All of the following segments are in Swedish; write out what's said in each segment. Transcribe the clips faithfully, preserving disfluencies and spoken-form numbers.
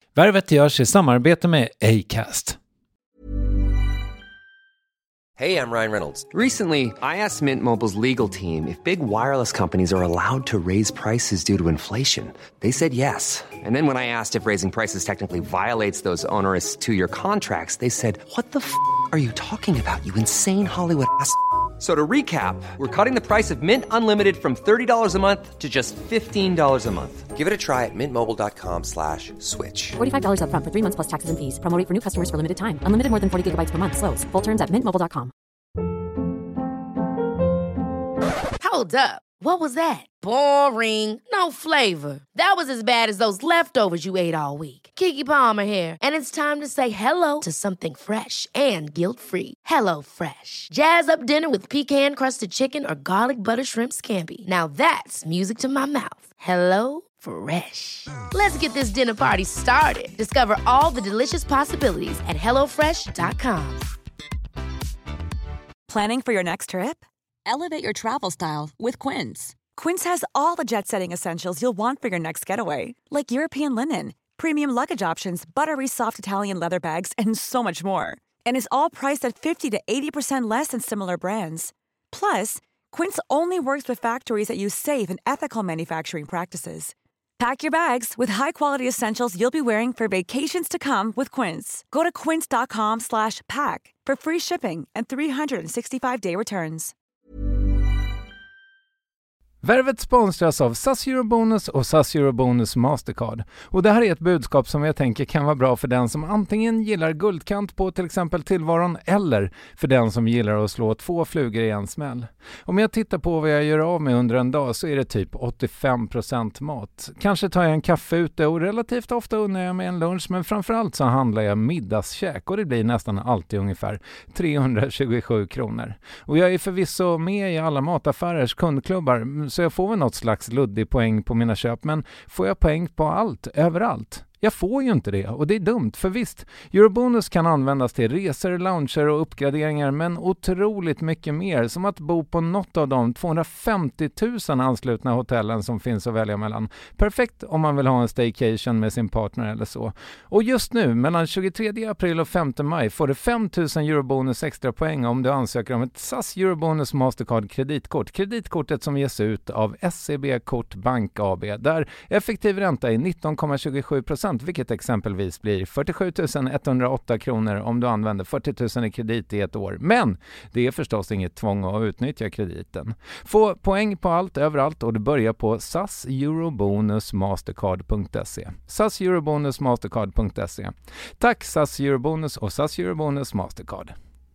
Värvet görs i samarbete med Acast. Hey, I'm Ryan Reynolds. Recently, I asked Mint Mobile's legal team if big wireless companies are allowed to raise prices due to inflation. They said yes. And then when I asked if raising prices technically violates those onerous two-year contracts, they said, what the f*** are you talking about, you insane Hollywood ass f- So to recap, we're cutting the price of Mint Unlimited from thirty dollars a month to just fifteen dollars a month. Give it a try at mintmobile.com slash switch. forty-five dollars up front for three months plus taxes and fees. Promo rate for new customers for limited time. Unlimited more than forty gigabytes per month. Slows full terms at mint mobile dot com. Hold up. What was that? Boring. No flavor. That was as bad as those leftovers you ate all week. Keke Palmer here, and it's time to say hello to something fresh and guilt-free. Hello Fresh. Jazz up dinner with pecan-crusted chicken or garlic butter shrimp scampi. Now that's music to my mouth. Hello Fresh. Let's get this dinner party started. Discover all the delicious possibilities at hello fresh dot com. Planning for your next trip? Elevate your travel style with Quince. Quince has all the jet-setting essentials you'll want for your next getaway, like European linen, premium luggage options, buttery soft Italian leather bags, and so much more. And is all priced at fifty to eighty percent less than similar brands. Plus, Quince only works with factories that use safe and ethical manufacturing practices. Pack your bags with high-quality essentials you'll be wearing for vacations to come with Quince. Go to quince.com slash pack for free shipping and three sixty-five day returns. Värvet sponsras av S A S Eurobonus och S A S Eurobonus Mastercard. Och det här är ett budskap som jag tänker kan vara bra för den som antingen gillar guldkant på till exempel tillvaron eller för den som gillar att slå två flugor i en smäll. Om jag tittar på vad jag gör av med under en dag så är det typ åttiofem procent mat. Kanske tar jag en kaffe ute och relativt ofta unnar jag mig en lunch, men framförallt så handlar jag middagskäk och det blir nästan alltid ungefär trehundratjugosju kronor. Och jag är förvisso med i alla mataffärers kundklubbar, så jag får väl något slags luddig poäng på mina köp, men får jag poäng på allt, överallt? Jag får ju inte det och det är dumt, för visst, Eurobonus kan användas till resor, lounger och uppgraderingar, men otroligt mycket mer, som att bo på något av de tvåhundrafemtio tusen anslutna hotellen som finns att välja mellan. Perfekt om man vill ha en staycation med sin partner eller så. Och just nu, mellan tjugotredje april och femte maj, får du fem tusen Eurobonus extra poäng om du ansöker om ett S A S Eurobonus Mastercard kreditkort. Kreditkortet som ges ut av S C B Kort Bank A B, där effektiv ränta är nitton komma tjugosju procent, vilket exempelvis blir fyrtiosju tusen etthundraåtta kronor om du använder fyrtio tusen i kredit i ett år. Men det är förstås inget tvång att utnyttja krediten. Få poäng på allt överallt och du börjar på S A S Eurobonus Mastercard punkt se. S A S Eurobonus Mastercard punkt se. Tack S A S Eurobonus och S A S Eurobonus Mastercard.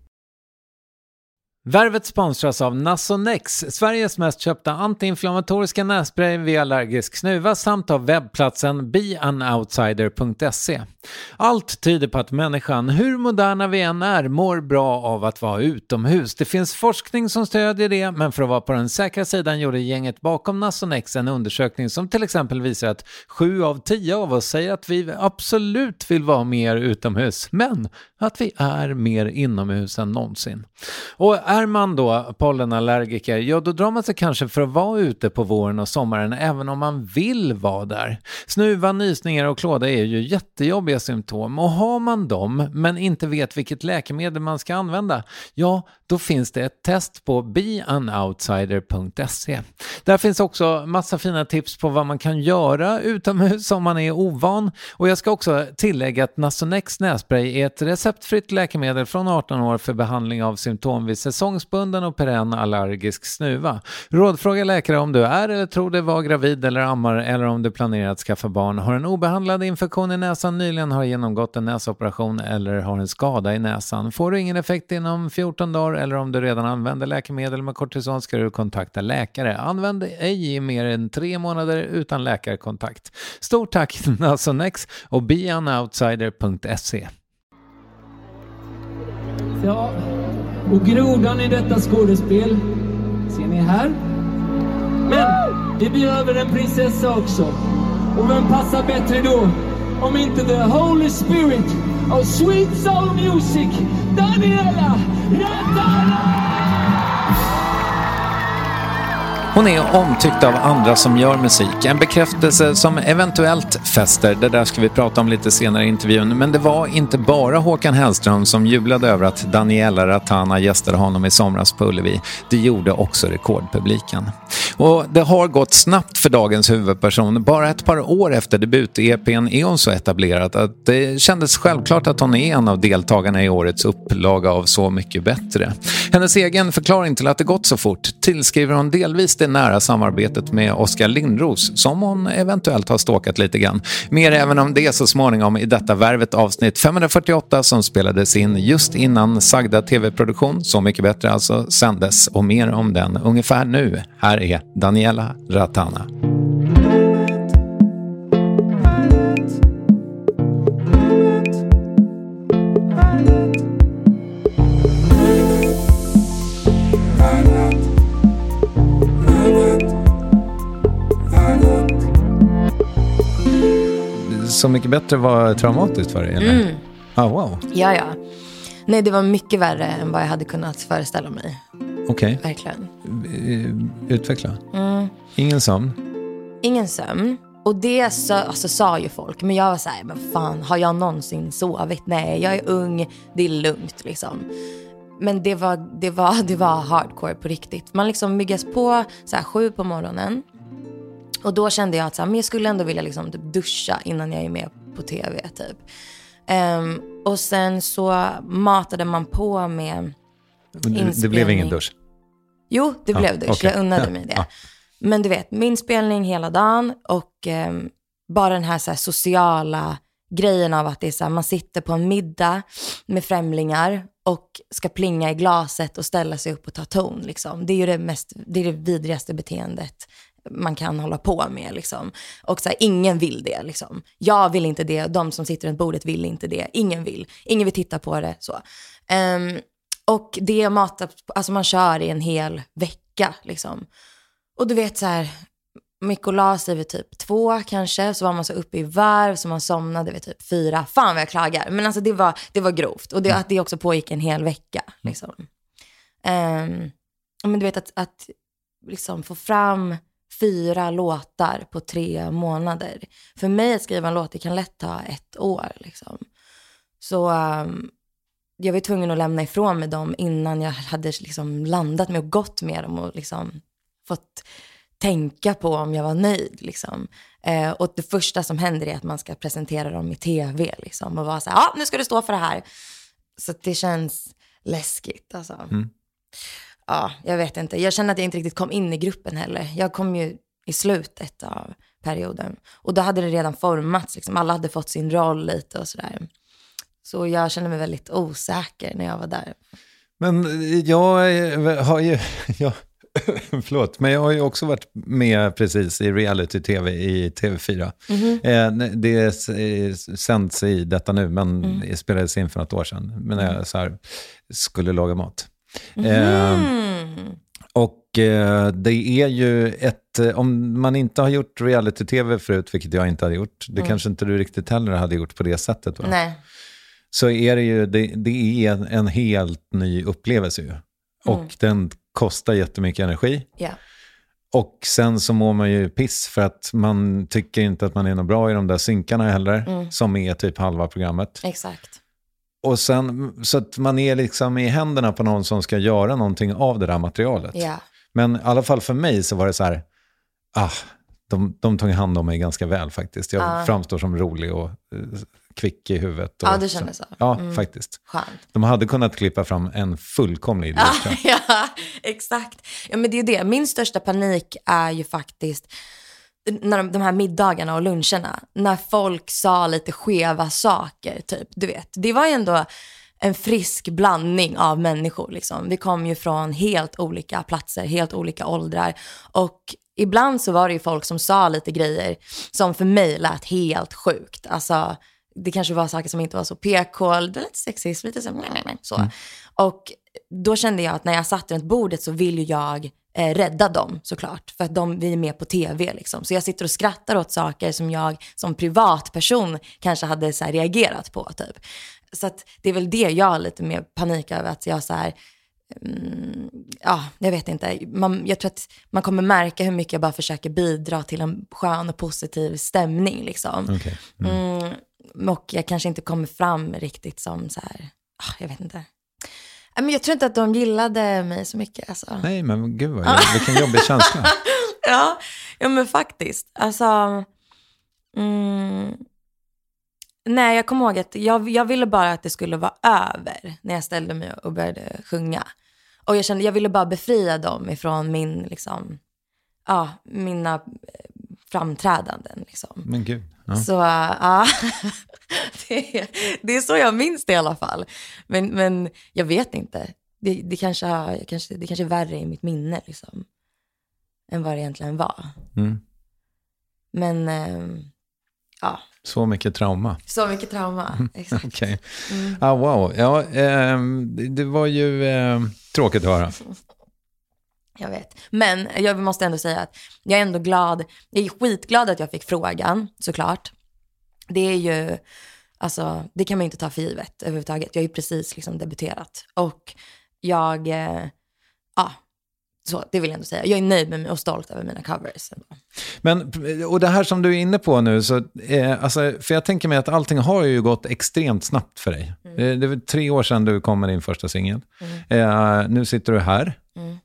Värvet sponsras av Nasonex, Sveriges mest köpta antiinflammatoriska nässpray vid allergisk snuva, samt av webbplatsen be an outsider punkt se. Allt tyder på att människan, hur moderna vi än är, mår bra av att vara utomhus. Det finns forskning som stödjer det, men för att vara på den säkra sidan gjorde gänget bakom Nasonex en undersökning som till exempel visar att sju av tio av oss säger att vi absolut vill vara mer utomhus, men att vi är mer inomhus än någonsin. Och är man då pollenallergiker, ja då drar man sig kanske för att vara ute på våren och sommaren även om man vill vara där. Snuva, nysningar och klåda är ju jättejobbiga symptom, och har man dem men inte vet vilket läkemedel man ska använda, ja då finns det ett test på be an outsider punkt se. Där finns också massa fina tips på vad man kan göra utomhus om man är ovan, och jag ska också tillägga att Nasonex nässpray är ett receptfritt läkemedel från arton år för behandling av symptom vid säsongsbunden och perenn allergisk snuva. Rådfråga läkare om du är eller tror dig vara gravid eller ammar, eller om du planerar att skaffa barn, har en obehandlad infektion i näsan, nyligen har genomgått en näsoperation eller har en skada i näsan. Får du ingen effekt inom fjorton dagar eller om du redan använder läkemedel med kortison ska du kontakta läkare. Använd ej i mer än tre månader utan läkarkontakt. Stort tack Nasonex och be an outsider punkt se. Ja, och grodan i detta skådespel ser ni här. Men det behöver en prinsessa också. Och vem passar bättre då om inte the Holy Spirit of Sweet Soul Music, Daniela Ratana! Hon är omtyckt av andra som gör musik. En bekräftelse som eventuellt fäster. Det där ska vi prata om lite senare i intervjun. Men det var inte bara Håkan Hellström som jublade över att Daniela Ratana gästade honom i somras på Ullevi. Det gjorde också rekordpubliken. Och det har gått snabbt för dagens huvudperson. Bara ett par år efter debut-E P:n är hon så etablerad att det kändes självklart att hon är en av deltagarna i årets upplaga av Så mycket bättre. Hennes egen förklaring till att det gått så fort tillskriver hon delvis det nära samarbetet med Oskar Lindros som hon eventuellt har ståkat lite grann. Mer även om det så småningom i detta Värvet avsnitt femhundrafyrtioåtta som spelades in just innan sagda tv-produktion, Så mycket bättre alltså, sändes, och mer om den ungefär nu. Här är Daniela Ratana. Så mycket bättre var traumatiskt för dig, eller? Mm. Ah, wow. Ja, ja. Nej, det var mycket värre än vad jag hade kunnat föreställa mig. Okej. Okay. Verkligen. Utveckla. Mm. Ingen sömn? Ingen sömn. Och det så, alltså, sa ju folk. Men jag var så här, men fan, har jag någonsin sovit? Nej, jag är ung, det är lugnt liksom. Men det var, det var, det var hardcore på riktigt. Man liksom myggas på så här, sju på morgonen. Och då kände jag att så här, men jag skulle ändå vilja liksom, typ, duscha innan jag är med på tv typ. Um, och sen så matade man på med inspelning. Det blev ingen dusch? Jo, det ja, blev dusch. Okay. Jag unnade ja, mig det. Ja. Men du vet, min spelning hela dagen och um, bara den här, så här sociala grejen av att det är så här, man sitter på en middag med främlingar och ska plinga i glaset och ställa sig upp och ta ton liksom. Det är ju det mest, det är det vidrigaste beteendet man kan hålla på med liksom. Och så här, ingen vill det liksom. Jag vill inte det, de som sitter runt bordet vill inte det. Ingen vill, ingen vill titta på det så. Um, och det matar, alltså man kör i en hel vecka liksom. Och du vet så här, Mikko la sig vid typ två kanske, så var man så uppe i varv så man somnade vid typ fyra. Fan vad jag klagar. Men alltså det var, det var grovt. Och det, att det också pågick en hel vecka liksom. Um, men du vet att, att liksom få fram fyra låtar på tre månader. För mig att skriva en låt, det kan lätt ta ett år liksom. Så um, jag var tvungen att lämna ifrån mig dem innan jag hade liksom landat med och gått med dem och liksom fått tänka på om jag var nöjd liksom. Eh, och det första som händer är att man ska presentera dem i tv liksom, och vara så här, ja, nu ska du stå för det här. Så det känns läskigt alltså. Mm. Ja, jag vet inte. Jag känner att jag inte riktigt kom in i gruppen heller. Jag kom ju i slutet av perioden. Och då hade det redan formats. Liksom. Alla hade fått sin roll lite och sådär. Så jag kände mig väldigt osäker när jag var där. Men jag har ju... Jag, förlåt, men jag har ju också varit med precis i reality-tv i T V fyra. Mm-hmm. Eh, det sänds i detta nu, men mm. det spelades in för något år sedan. Men när jag så här, skulle laga mat. Mm. Eh, och eh, det är ju ett, om man inte har gjort reality-tv förut, vilket jag inte hade gjort, det mm. kanske inte du riktigt heller hade gjort på det sättet, va? Nej. Så är det ju, det, det är en, en helt ny upplevelse ju. Och mm. den kostar jättemycket energi. Yeah. Och sen så mår man ju piss för att man tycker inte att man är något bra i de där synkarna heller, mm. som är typ halva programmet. Exakt. Och sen, så att man är liksom i händerna på någon som ska göra någonting av det där materialet. Yeah. Men i alla fall för mig så var det så här, ah, de, de tog hand om mig ganska väl faktiskt. Jag uh. framstår som rolig och uh, kvick i huvudet. Och ja, det kändes så. så. Ja, mm. faktiskt. Skönt. De hade kunnat klippa fram en fullkomlig idé. Ja, ja, exakt. Ja, men det är det. Min största panik är ju faktiskt när de, de här middagarna och luncherna, när folk sa lite skeva saker, typ, du vet. Det var ju ändå en frisk blandning av människor, liksom. Vi kom ju från helt olika platser, helt olika åldrar. Och ibland så var det ju folk som sa lite grejer som för mig lät helt sjukt. Alltså, det kanske var saker som inte var så P K, det var lite sexist, lite så. så. Mm. Och då kände jag att när jag satt runt bordet så vill ju jag eh, rädda dem, såklart. För att de, vi är med på tv liksom. Så jag sitter och skrattar åt saker som jag som privatperson kanske hade så här, reagerat på typ. Så att det är väl det jag har lite mer panik över, att jag så här, mm, ja, jag vet inte. Man, jag tror att man kommer märka hur mycket jag bara försöker bidra till en skön och positiv stämning liksom. Okay. Mm. Mm, och jag kanske inte kommer fram riktigt som så här, ah, jag vet inte. Men jag tror inte att de gillade mig så mycket. Alltså. Nej, men gud vad, vilken jobbig känsla. ja, ja, men faktiskt. Alltså, mm, nej, jag kommer ihåg att jag, jag ville bara att det skulle vara över när jag ställde mig och började sjunga. Och jag kände, jag ville bara befria dem ifrån min, liksom, ja, mina framträdanden. Liksom. Men gud. Ja. Så, ja, det, är, det är så jag minns det i alla fall. Men, men jag vet inte. Det, det, kanske, har, kanske, det kanske är värre i mitt minne, liksom, än vad det egentligen var. Mm. Men, eh, ja. Så mycket trauma. Så mycket trauma, exakt. Okej. Okay. Mm. Ah, wow. Ja, eh, det var ju eh, tråkigt att höra. Jag vet. Men jag måste ändå säga att jag är ändå glad. Jag är skitglad att jag fick frågan, såklart. Det är ju, alltså, det kan man inte ta för givet överhuvudtaget. Jag har ju precis liksom debuterat. Och jag, eh, ja, så det vill jag ändå säga. Jag är nöjd med mig och stolt över mina covers. Men, och det här som du är inne på nu, så, eh, alltså, för jag tänker mig att allting har ju gått extremt snabbt för dig. Mm. Det, det var tre år sedan du kom med din första singel. Mm. Eh, nu sitter du här. Mm.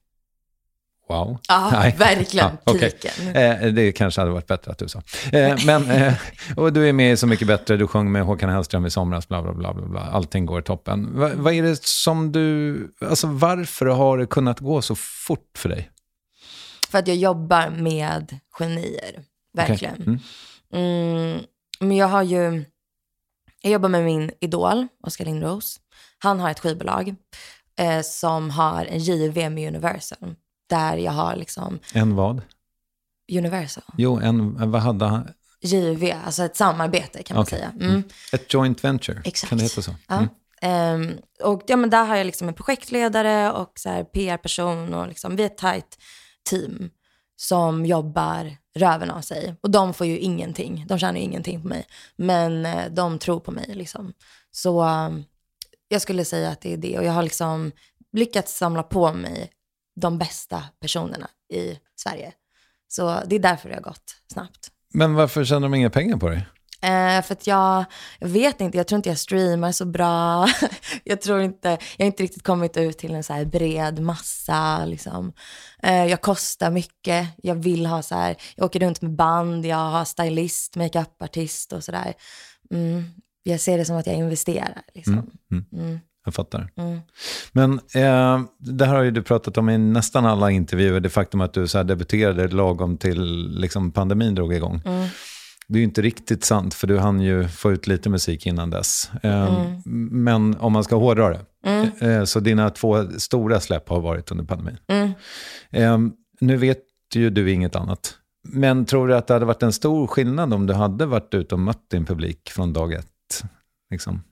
Wow. Ja, Nej. verkligen. Ja, okay. eh, det kanske hade varit bättre att du sa. Eh, men, eh, och du är med Så mycket bättre. Du sjöng med Håkan Hellström i somras. Bla, bla, bla, bla, bla. Allting går toppen. Va, vad är det som du... Alltså, varför har det kunnat gå så fort för dig? För att jag jobbar med genier. Verkligen. Okay. Mm. Mm, men jag har ju... Jag jobbar med min idol, Oskar Lindros. Han har ett skivbolag eh, som har en J V med Universal. Där jag har liksom... En vad? Universal. Jo, en, vad hade han? J V, alltså ett samarbete kan man okay. säga. Mm. Ett joint venture, exakt. Kan det heta så? Ja. Mm. Um, och ja, men där har jag liksom en projektledare och så här P R-person och liksom, vi är ett tajt team som jobbar röven av sig. Och de får ju ingenting, de tjänar ju ingenting på mig. Men uh, de tror på mig liksom. Så um, jag skulle säga att det är det. Och jag har liksom lyckats samla på mig de bästa personerna i Sverige. Så det är därför det har gått snabbt. Men varför tjänar de inga pengar på dig? Eh, för att jag, jag vet inte, jag tror inte jag streamar så bra. jag tror inte, jag har inte riktigt kommit ut till en så här bred massa liksom. Eh, jag kostar mycket. Jag vill ha så här, jag åker runt med band, jag har stylist, makeup-artist och sådär. Mm, jag ser det som att jag investerar liksom. Mm, mm. Mm. Jag fattar. Mm. Men eh, det här har ju du pratat om i nästan alla intervjuer. Det faktum att du så här debuterade lagom till liksom, pandemin drog igång. Mm. Det är ju inte riktigt sant, för du hann ju få ut lite musik innan dess. Eh, mm. Men om man ska hårdra det. Mm. Eh, så dina två stora släpp har varit under pandemin. Mm. Eh, nu vet ju du inget annat. Men tror du att det hade varit en stor skillnad om du hade varit ute och mött din publik från dag ett? Liksom?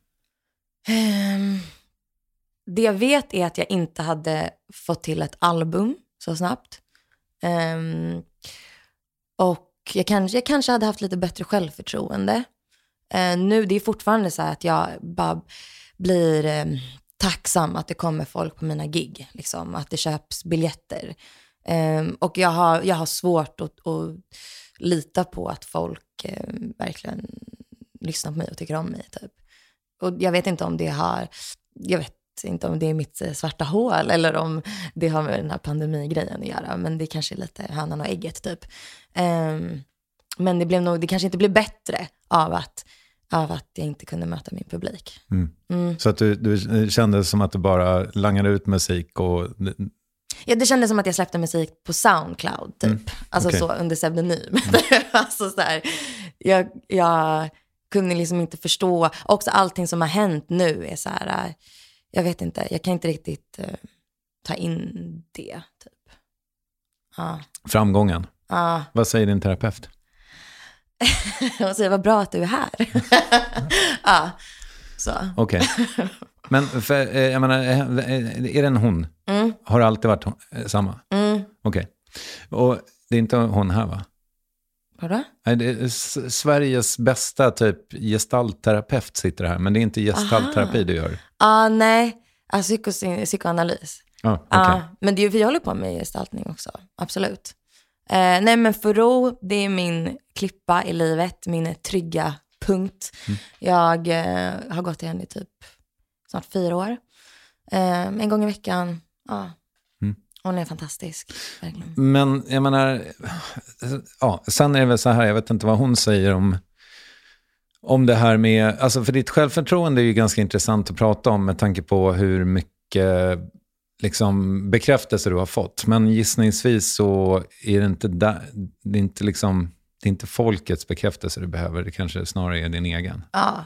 Um. Det jag vet är att jag inte hade fått till ett album så snabbt. Um, och jag kanske, jag kanske hade haft lite bättre självförtroende. Uh, nu, det är fortfarande så här att jag bara blir um, tacksam att det kommer folk på mina gig. Liksom, att det köps biljetter. Um, och jag har, jag har svårt att, att lita på att folk um, verkligen lyssnar på mig och tycker om mig. Typ. Och jag vet inte om det har... Jag vet inte om det är mitt svarta hål eller om det har med den här pandemigrejen att göra, men det kanske är lite hönan och ägget typ. Um, men det blev nog, det kanske inte blev bättre av att, av att jag inte kunde möta min publik. Mm. Mm. Så att du, du kände som att du bara langade ut musik och... Ja, det kändes som att jag släppte musik på SoundCloud typ. Mm. Alltså okay. Så under pseudonym. Mm. alltså så här, jag, jag kunde liksom inte förstå. Också allting som har hänt nu är så här... Jag vet inte, jag kan inte riktigt uh, ta in det typ. Uh. Framgången. Uh. Vad säger din terapeut? Hon säger, vad bra att du är här. Ja, så. Okej. Okay. Men för, jag menar, är det en hon? Mm. Har det alltid varit samma? Mm. Okej. Okay. Och det är inte hon här, va? Vadå? Nej, det är Sveriges bästa typ gestaltterapeut sitter här. Men det är inte gestaltterapi du gör. Ja, uh, nej. Alltså psyko- psykoanalys. Ah, okay. Ja, men det är ju, vi håller på med gestaltning också, absolut. Eh, nej men Faro, det är min klippa i livet, min trygga punkt. Mm. Jag eh, har gått till henne i typ snart fyra år. Eh, en gång i veckan, ja. Mm. Hon är fantastisk, verkligen. Men jag menar, ja, sen är det väl så här, jag vet inte vad hon säger om, om det här med, alltså för ditt självförtroende är ju ganska intressant att prata om med tanke på hur mycket liksom bekräftelse du har fått. Men gissningsvis så är det inte där, det är inte liksom, det är inte folkets bekräftelse du behöver, det kanske snarare är din egen. Ja,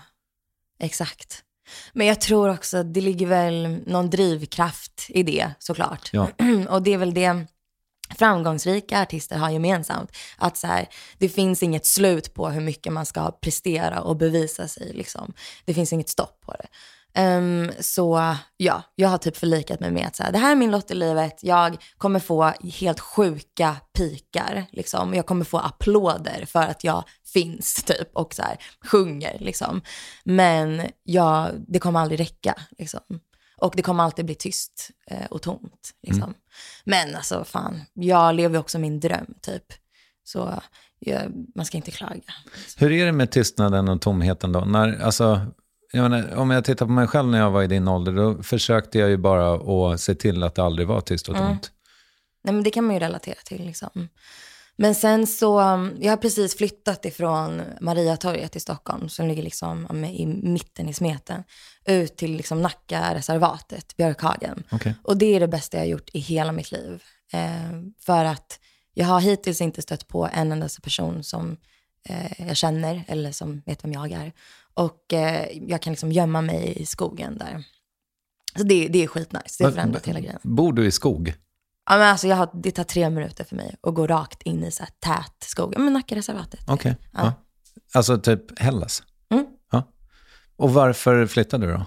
exakt. Men jag tror också, det ligger väl någon drivkraft i det, såklart. Ja. Och det är väl det framgångsrika artister har gemensamt. Att så här, det finns inget slut på hur mycket man ska prestera och bevisa sig. Liksom. Det finns inget stopp på det. Um, så ja, jag har typ förlikat mig med att så här, det här är min lott i livet. Jag kommer få helt sjuka pikar. Liksom. Jag kommer få applåder för att jag finns typ och så här, sjunger. Liksom. Men ja, det kommer aldrig räcka. Liksom. Och det kommer alltid bli tyst eh, och tomt. Liksom. Mm. Men alltså fan, jag lever också min dröm typ. Så jag, man ska inte klaga. Liksom. Hur är det med tystnaden och tomheten då? När, alltså, jag menar, om jag tittar på mig själv när jag var i din ålder, då försökte jag ju bara att se till att det aldrig var tyst och tomt. Mm. Nej, men det kan man ju relatera till liksom. Men sen så, jag har precis flyttat ifrån Mariatorget i Stockholm som ligger liksom i mitten i smeten ut till liksom Nacka-reservatet, Björkhagen. Okay. Och det är det bästa jag har gjort i hela mitt liv. Eh, för att jag har hittills inte stött på en enda person som eh, jag känner eller som vet vem jag är. Och eh, jag kan liksom gömma mig i skogen där. Så det, det är skitnice, det har förändrat hela grejen. Bor du i skog? Ja, men alltså jag har, det tar tre minuter för mig att gå rakt in i så här tät skog. Ja, men Nacka-reservatet. Okej. Okay. Ja. Ja. Alltså typ Hellas? Mm. Ja. Och varför flyttade du då?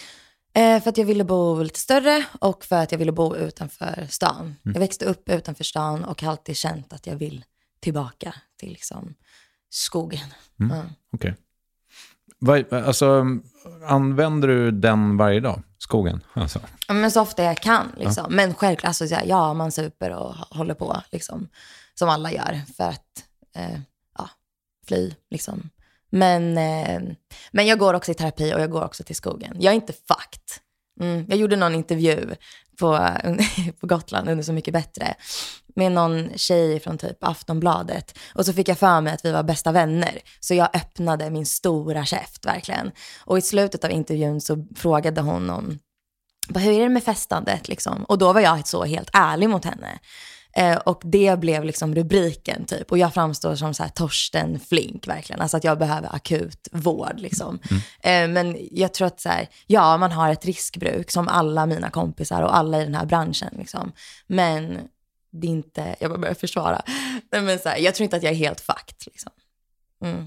Eh, för att jag ville bo lite större och för att jag ville bo utanför stan. Mm. Jag växte upp utanför stan och har alltid känt att jag vill tillbaka till liksom skogen. Mm. Ja. Okej. Okay. Alltså, använder du den varje dag? Skogen? Alltså. Ja, men så ofta jag kan. Liksom. Ja. Men självklart, alltså, ja, man super och håller på. Liksom, som alla gör. För att eh, ja, fly. Liksom. Men, eh, men jag går också i terapi och jag går också till skogen. Jag är inte fucked. Mm, jag gjorde någon intervju på, på Gotland under Så mycket bättre. Med någon tjej från typ Aftonbladet. Och så fick jag för mig att vi var bästa vänner. Så jag öppnade min stora käft verkligen. Och i slutet av intervjun så frågade hon om hur är det med festandet liksom. Och då var jag så helt ärlig mot henne. Eh, och det blev liksom rubriken typ. Och jag framstår som så här Torsten Flink verkligen. Alltså att jag behöver akut vård liksom. Mm. Eh, men jag tror att så här, ja, man har ett riskbruk som alla mina kompisar och alla i den här branschen liksom. Men det är inte, jag bara börjar försvara. Men så här, jag tror inte att jag är helt fucked liksom. Mm.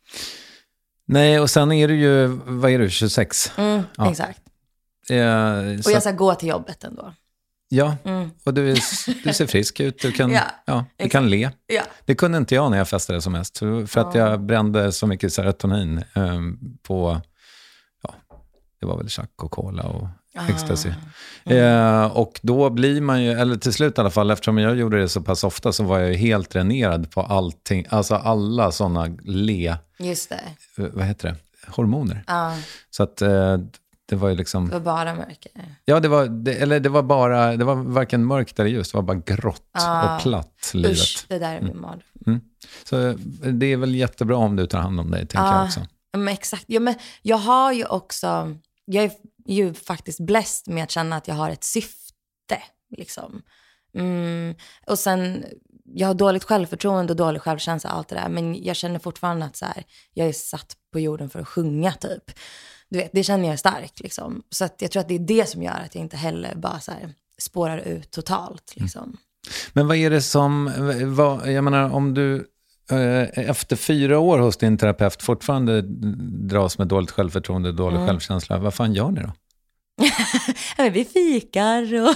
Nej, och sen är du ju, vad är du, tjugosex? Mm, ja. Exakt. Eh, och jag ska gå till jobbet ändå. Ja, mm. och du, du ser frisk ut. Du kan, ja, ja, du kan le. Ja. Det kunde inte jag när jag festade som mest. För att jag brände så mycket serotonin eh, på, ja, det var väl chack och cola och ah. ecstasy. Mm. Eh, och då blir man ju, eller till slut i alla fall, eftersom jag gjorde det så pass ofta så var jag ju helt dränerad på allting. Alltså alla sådana le... Just det. Vad heter det? Hormoner. Ah. Så att... Eh, det var ju liksom... Det var bara mörker. Ja, det var, det, eller det var bara, det var varken mörkt eller ljust, det var bara grått ah, och platt livet. Usch, det där är min mardröm. Mm. Så det är väl jättebra om du tar hand om dig, tänker ah, jag också. Men exakt, ja, men jag har ju också, jag är ju faktiskt blessed med att känna att jag har ett syfte, liksom. Mm, och sen, jag har dåligt självförtroende och dålig självkänsla, allt det där, men jag känner fortfarande att så här, jag är satt på jorden för att sjunga, typ. Du vet, det känner jag starkt liksom. Så att jag tror att det är det som gör att jag inte heller bara så här spårar ut totalt liksom. Mm. Men vad är det som, vad, jag menar om du eh, efter fyra år hos din terapeut fortfarande dras med dåligt självförtroende, dålig mm. självkänsla, vad fan gör ni då? Men vi fikar och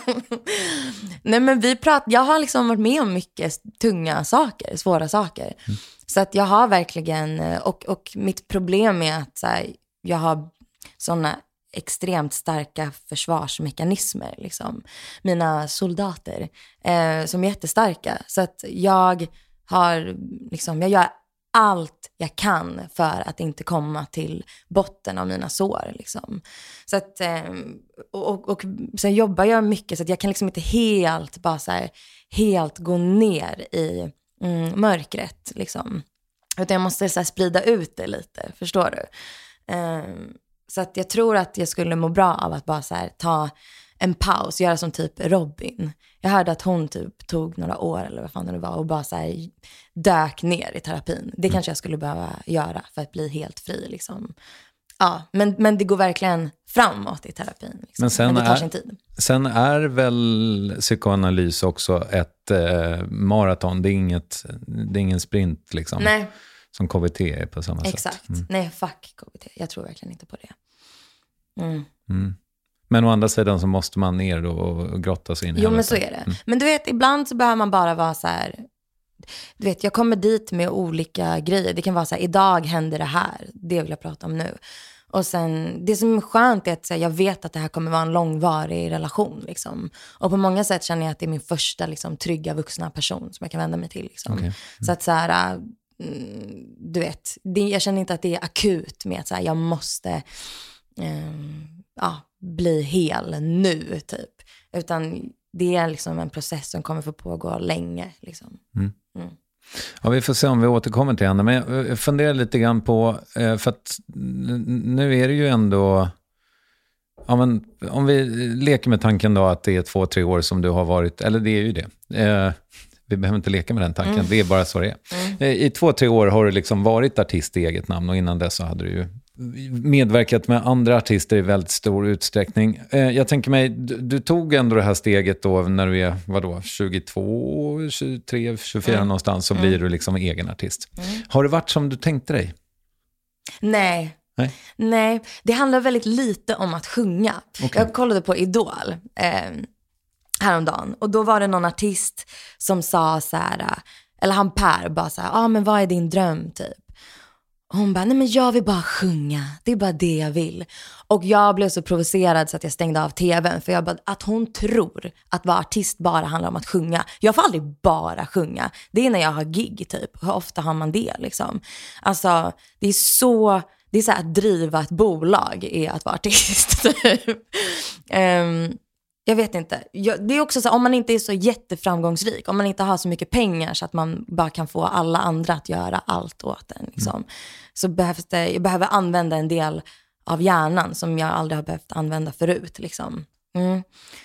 nej, men vi pratar, jag har liksom varit med om mycket tunga saker, svåra saker. Mm. Så att jag har verkligen, och, och mitt problem är att så här, jag har såna extremt starka försvarsmekanismer. Liksom. Mina soldater eh, som är jättestarka. Så att jag har, liksom, jag gör allt jag kan för att inte komma till botten av mina sår. Liksom. Så att, och, och, och sen jobbar jag mycket så att jag kan liksom inte helt bara så här, helt gå ner i mm, mörkret. Liksom. Utan jag måste så här, sprida ut det lite, förstår du? Um, så att jag tror att jag skulle må bra av att bara så här, ta en paus, göra som typ Robin. Jag hörde att hon typ tog några år eller vad fan det var och bara så här dök ner i terapin. Det kanske jag skulle behöva göra för att bli helt fri liksom. Ja, men, men det går verkligen framåt i terapin. Liksom. Men, sen men det tar sin tid. Sen är väl psykoanalys också ett eh, maraton. Det är, inget, det är ingen sprint liksom. Nej. Som K B T är på samma Exakt. sätt. Mm. Nej, fuck K B T. Jag tror verkligen inte på det. Mm. Mm. Men å andra sidan så måste man ner då och grotta sig in. Jo, men så är det. Mm. Men du vet, ibland så behöver man bara vara så här... Du vet, jag kommer dit med olika grejer. Det kan vara så här, idag händer det här. Det vill jag prata om nu. Och sen, det som är skönt är att så här, jag vet att det här kommer vara en långvarig relation. Liksom. Och på många sätt känner jag att det är min första liksom, trygga vuxna person som jag kan vända mig till. Liksom. Okay. Mm. Så att så här... Du vet, det, jag känner inte att det är akut med att så här, jag måste... Um, ja, bli hel nu typ. Utan det är liksom en process som kommer få pågå länge liksom. Mm. Mm. Ja, vi får se om vi återkommer till henne. Men jag funderar lite grann på, för att nu är det ju ändå, ja, men om vi leker med tanken då att det är två, tre år som du har varit, eller det är ju det. Eh, vi behöver inte leka med den tanken, mm. det är bara så det är. Mm. I två, tre år har du liksom varit artist i eget namn och innan dess så hade du ju medverkat med andra artister i väldigt stor utsträckning. Eh, jag tänker mig, du, du tog ändå det här steget då när du är, vadå, tjugotvå, tjugotre, tjugofyra mm. någonstans så mm. blir du liksom egen artist. Mm. Har det varit som du tänkte dig? Nej. Nej. Nej, det handlar väldigt lite om att sjunga. Okay. Jag kollade på Idol eh, häromdagen och då var det någon artist som sa så här, eller han Per bara så här, ja ah, men vad är din dröm typ? Hon bara, nej men jag vill bara sjunga. Det är bara det jag vill. Och jag blev så provocerad så att jag stängde av tvn. För jag bara, att hon tror att vara artist bara handlar om att sjunga. Jag får aldrig bara sjunga. Det är när jag har gig typ. Hur ofta har man det liksom? Alltså, det är så... Det är så här att driva ett bolag är att vara artist typ. um, Jag vet inte. Jag, det är också så om man inte är så jätteframgångsrik, om man inte har så mycket pengar så att man bara kan få alla andra att göra allt åt en liksom, mm. så behövs det, jag behöver använda en del av hjärnan som jag aldrig har behövt använda förut liksom. Mm.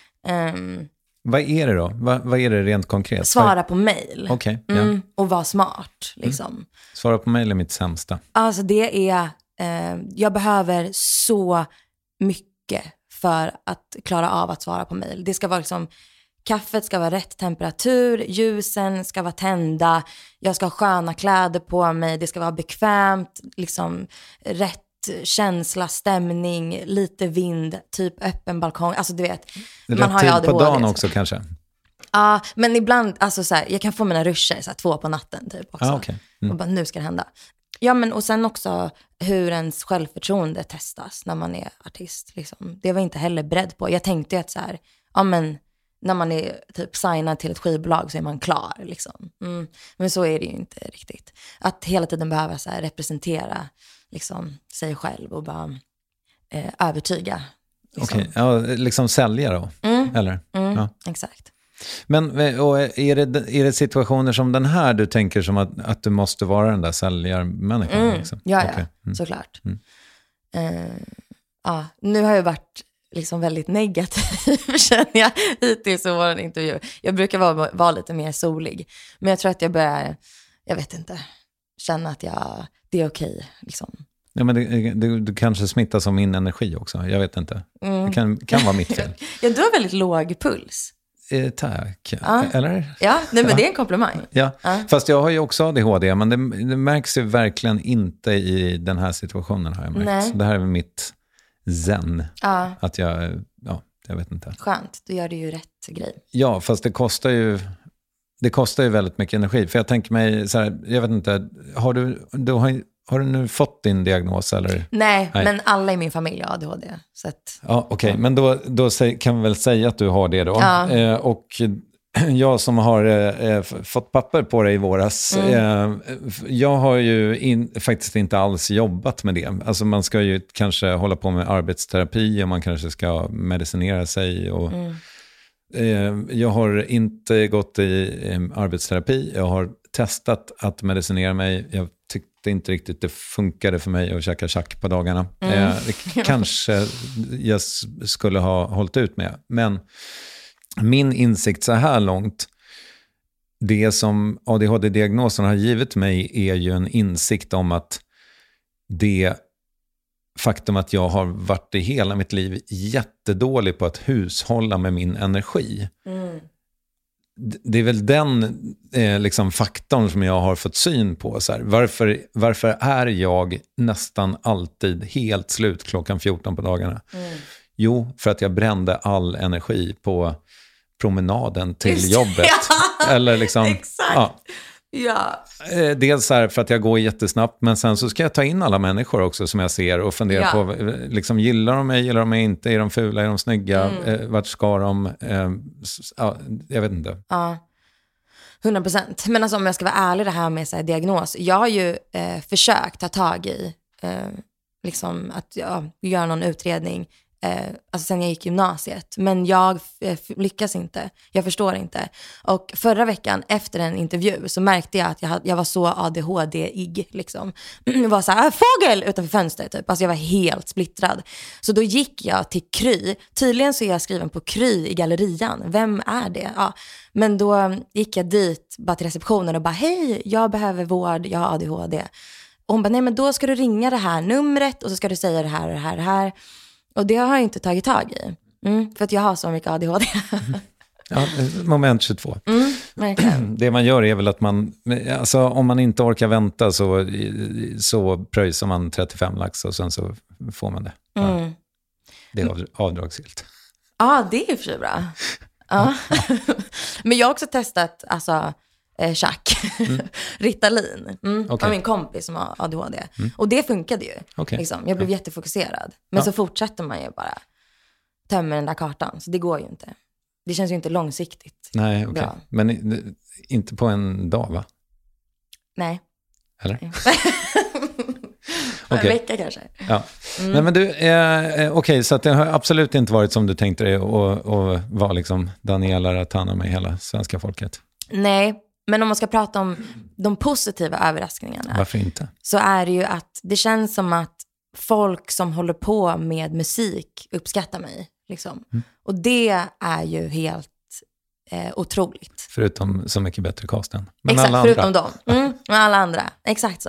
Um, vad är det då? Vad, vad är det rent konkret? Svara på mejl. Okay, mm, yeah. Och vara smart liksom. Mm. Svara på mejl är mitt sämsta. Alltså det är eh, jag behöver så mycket för att klara av att svara på mejl. Det ska vara liksom, kaffet ska vara rätt temperatur, ljusen ska vara tända, jag ska ha sköna kläder på mig, det ska vara bekvämt, liksom rätt känsla, stämning, lite vind, typ öppen balkong. Alltså du vet, rätt man har ju A D H D. På dagen också kanske? Ja, men ibland, alltså så här, jag kan få mina ruscher så här, två på natten typ också. Ah, okay. mm. Och bara, nu ska det hända. Ja, men och sen också hur ens självförtroende testas när man är artist. Liksom. Det var jag inte heller beredd på. Jag tänkte ju att så här, ja men när man är typ signad till ett skivbolag så är man klar. Liksom. Mm. Men så är det ju inte riktigt. Att hela tiden behöva så här, representera liksom, sig själv och bara eh, övertyga. Liksom. Okej, ja, liksom sälja då? Mm. Eller? Mm, ja. Exakt. Men och är, det, är det situationer som den här du tänker som att, att du måste vara den där säljarmänniskan? Mm. Liksom? Ja, ja. Okay. Mm. Såklart. Mm. Uh, ja, nu har jag varit liksom väldigt negativ, känner jag, hittills i vår intervju. Jag brukar vara, vara lite mer solig. Men jag tror att jag börjar, jag vet inte, känna att jag, det är okej. Liksom. Ja, men det, det, du kanske smittas av min energi också. Jag vet inte. Mm. Det kan, kan vara mitt fel. Ja, du har väldigt låg puls. Eh, tack. Ja. Eller? Ja, nej, men ja. Det är en komplimang. Ja. Ja, fast jag har ju också A D H D, men det, det märks ju verkligen inte i den här situationen har jag märkt. Nej. Det här är mitt zen. Ja. Att jag, ja, jag vet inte. Skönt, du gör det ju rätt grej. Ja, fast det kostar ju det kostar ju väldigt mycket energi. För jag tänker mig så här, jag vet inte, har du, du har har du nu fått din diagnos eller? Nej, Nej. men alla i min familj har A D H D. Så att, Ja, okej. Okay. Men då, då kan vi väl säga att du har det då. Ja. Eh, och jag som har eh, fått papper på det i våras, mm. eh, jag har ju in, faktiskt inte alls jobbat med det. Alltså man ska ju kanske hålla på med arbetsterapi och man kanske ska medicinera sig. Och, mm. eh, jag har inte gått i eh, arbetsterapi. Jag har testat att medicinera mig. Jag tyckte inte riktigt det funkade för mig att käka tjack på dagarna. Mm. Eh, det kanske jag skulle ha hållit ut med. Men min insikt så här långt, det som A D H D-diagnosen har givit mig är ju en insikt om att det faktum att jag har varit i hela mitt liv jättedålig på att hushålla med min energi. Mm. Det är väl den eh, liksom faktorn som jag har fått syn på. Så här. Varför, varför är jag nästan alltid helt slut klockan fjorton på dagarna? Mm. Jo, för att jag brände all energi på promenaden till Just, jobbet. Ja, eller liksom, exakt. Ja. Ja. Dels här för att jag går jättesnabbt, men sen så ska jag ta in alla människor också som jag ser och fundera ja. på, liksom, gillar de mig, gillar de mig inte, är de fula, är de snygga, mm. eh, vart ska de, eh, ja, jag vet inte. Ja, hundra procent. Men alltså om jag ska vara ärlig det här med så här, diagnos, jag har ju eh, försökt ta tag i eh, liksom att ja, göra någon utredning Eh, alltså sen jag gick gymnasiet. Men jag eh, lyckas inte. Jag förstår inte. Och förra veckan efter en intervju så märkte jag att jag, jag var så A D H D-ig liksom. Det var så här, fågel utanför fönstret typ. Alltså jag var helt splittrad. Så då gick jag till Kry. Tydligen så är jag skriven på Kry i gallerian. Vem är det? Ja. Men då gick jag dit bara till receptionen och bara, hej, jag behöver vård, jag har A D H D. Och hon bara, nej men då ska du ringa det här numret och så ska du säga det här och det här och det här. Och det har jag inte tagit tag i. Mm, för att jag har så mycket A D H D. Ja, moment tjugotvå. Mm, verkligen. Det man gör är väl att man, alltså om man inte orkar vänta så, så pröjsar man trettiofem lax och sen så får man det. Ja. Mm. Det är avdragsgillt. Ja, det är för sig bra. Ja. Men jag har också testat, alltså, eh, tjack. Mm. Ritalin. Mm. Okay. Av min kompis som har A D H D. Mm. Och det funkade ju. Okay. Liksom. Jag blev ja. jättefokuserad. Men ja. så fortsätter man ju bara tömma den där kartan. Så det går ju inte. Det känns ju inte långsiktigt. Nej, okej. Okay. Men inte på en dag, va? Nej. Eller? En okay. vecka kanske. Ja. Mm. Nej, men du, eh, okej, okay, så att det har absolut inte varit som du tänkte dig och, och var liksom Daniela Ratana med hela svenska folket. Nej, men om man ska prata om de positiva överraskningarna. Varför inte? Så är det ju att det känns som att folk som håller på med musik uppskattar mig. Liksom. Mm. Och det är ju helt eh, otroligt. Förutom Så mycket bättre casten. Men exakt, alla förutom andra. dem. Mm, och alla andra. Exakt så.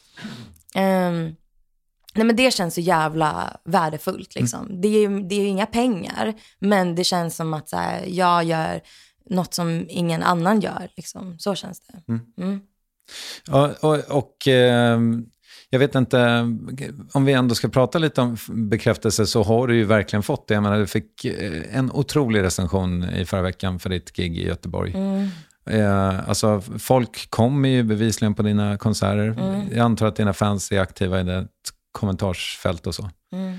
Um, nej men det känns så jävla värdefullt liksom. Mm. Det är ju det är ju inga pengar, men det känns som att så här, jag gör något som ingen annan gör liksom. Så känns det. Mm. Mm. Ja, och, och eh, jag vet inte, om vi ändå ska prata lite om bekräftelse, så har du ju verkligen fått det. Jag menar, du fick en otrolig recension i förra veckan för ditt gig i Göteborg. Mm. Eh, alltså folk kommer ju bevisligen på dina konserter. Mm. Jag antar att dina fans är aktiva i det kommentarsfält och så. Mm.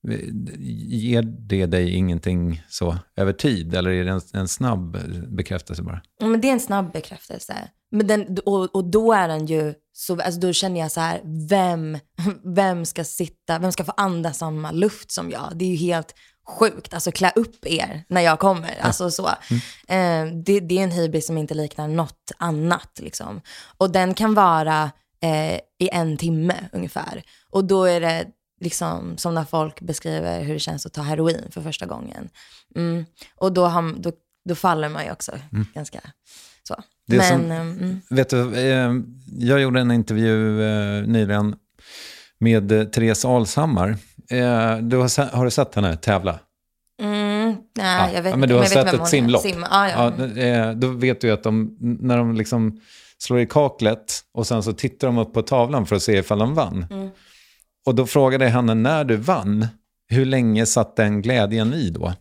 Ger det dig ingenting så över tid, eller är det en, en snabb bekräftelse bara? Ja, men det är en snabb bekräftelse. Men den, och, och då är den ju så, alltså då känner jag så här, vem, vem ska sitta, vem ska få andas samma luft som jag? Det är ju helt sjukt, alltså klä upp er när jag kommer, ja. Alltså så. Mm. Eh, det, det är en hybris som inte liknar något annat liksom. Och den kan vara eh, i en timme ungefär. Och då är det liksom som när folk beskriver hur det känns att ta heroin för första gången. Mm. Och då, har, då, då faller man ju också mm. ganska så. Det Men, som, mm. vet du, eh, jag gjorde en intervju eh, nyligen med eh, Therese Alshammar. Eh, du har, har du sett henne tävla? Mm, nej, ja. jag vet, ja, men du har men sett ett simlopp. Sim, ah, ja. Ja, eh, då vet du att de, när de liksom slår i kaklet och sen så tittar de upp på tavlan för att se ifall de vann. Mm. Och då frågade jag henne, när du vann, hur länge satt den glädjen i då?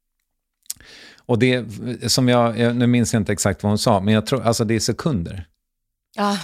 Och det som jag, nu minns jag inte exakt vad hon sa, men jag tror, alltså det är sekunder. Ah.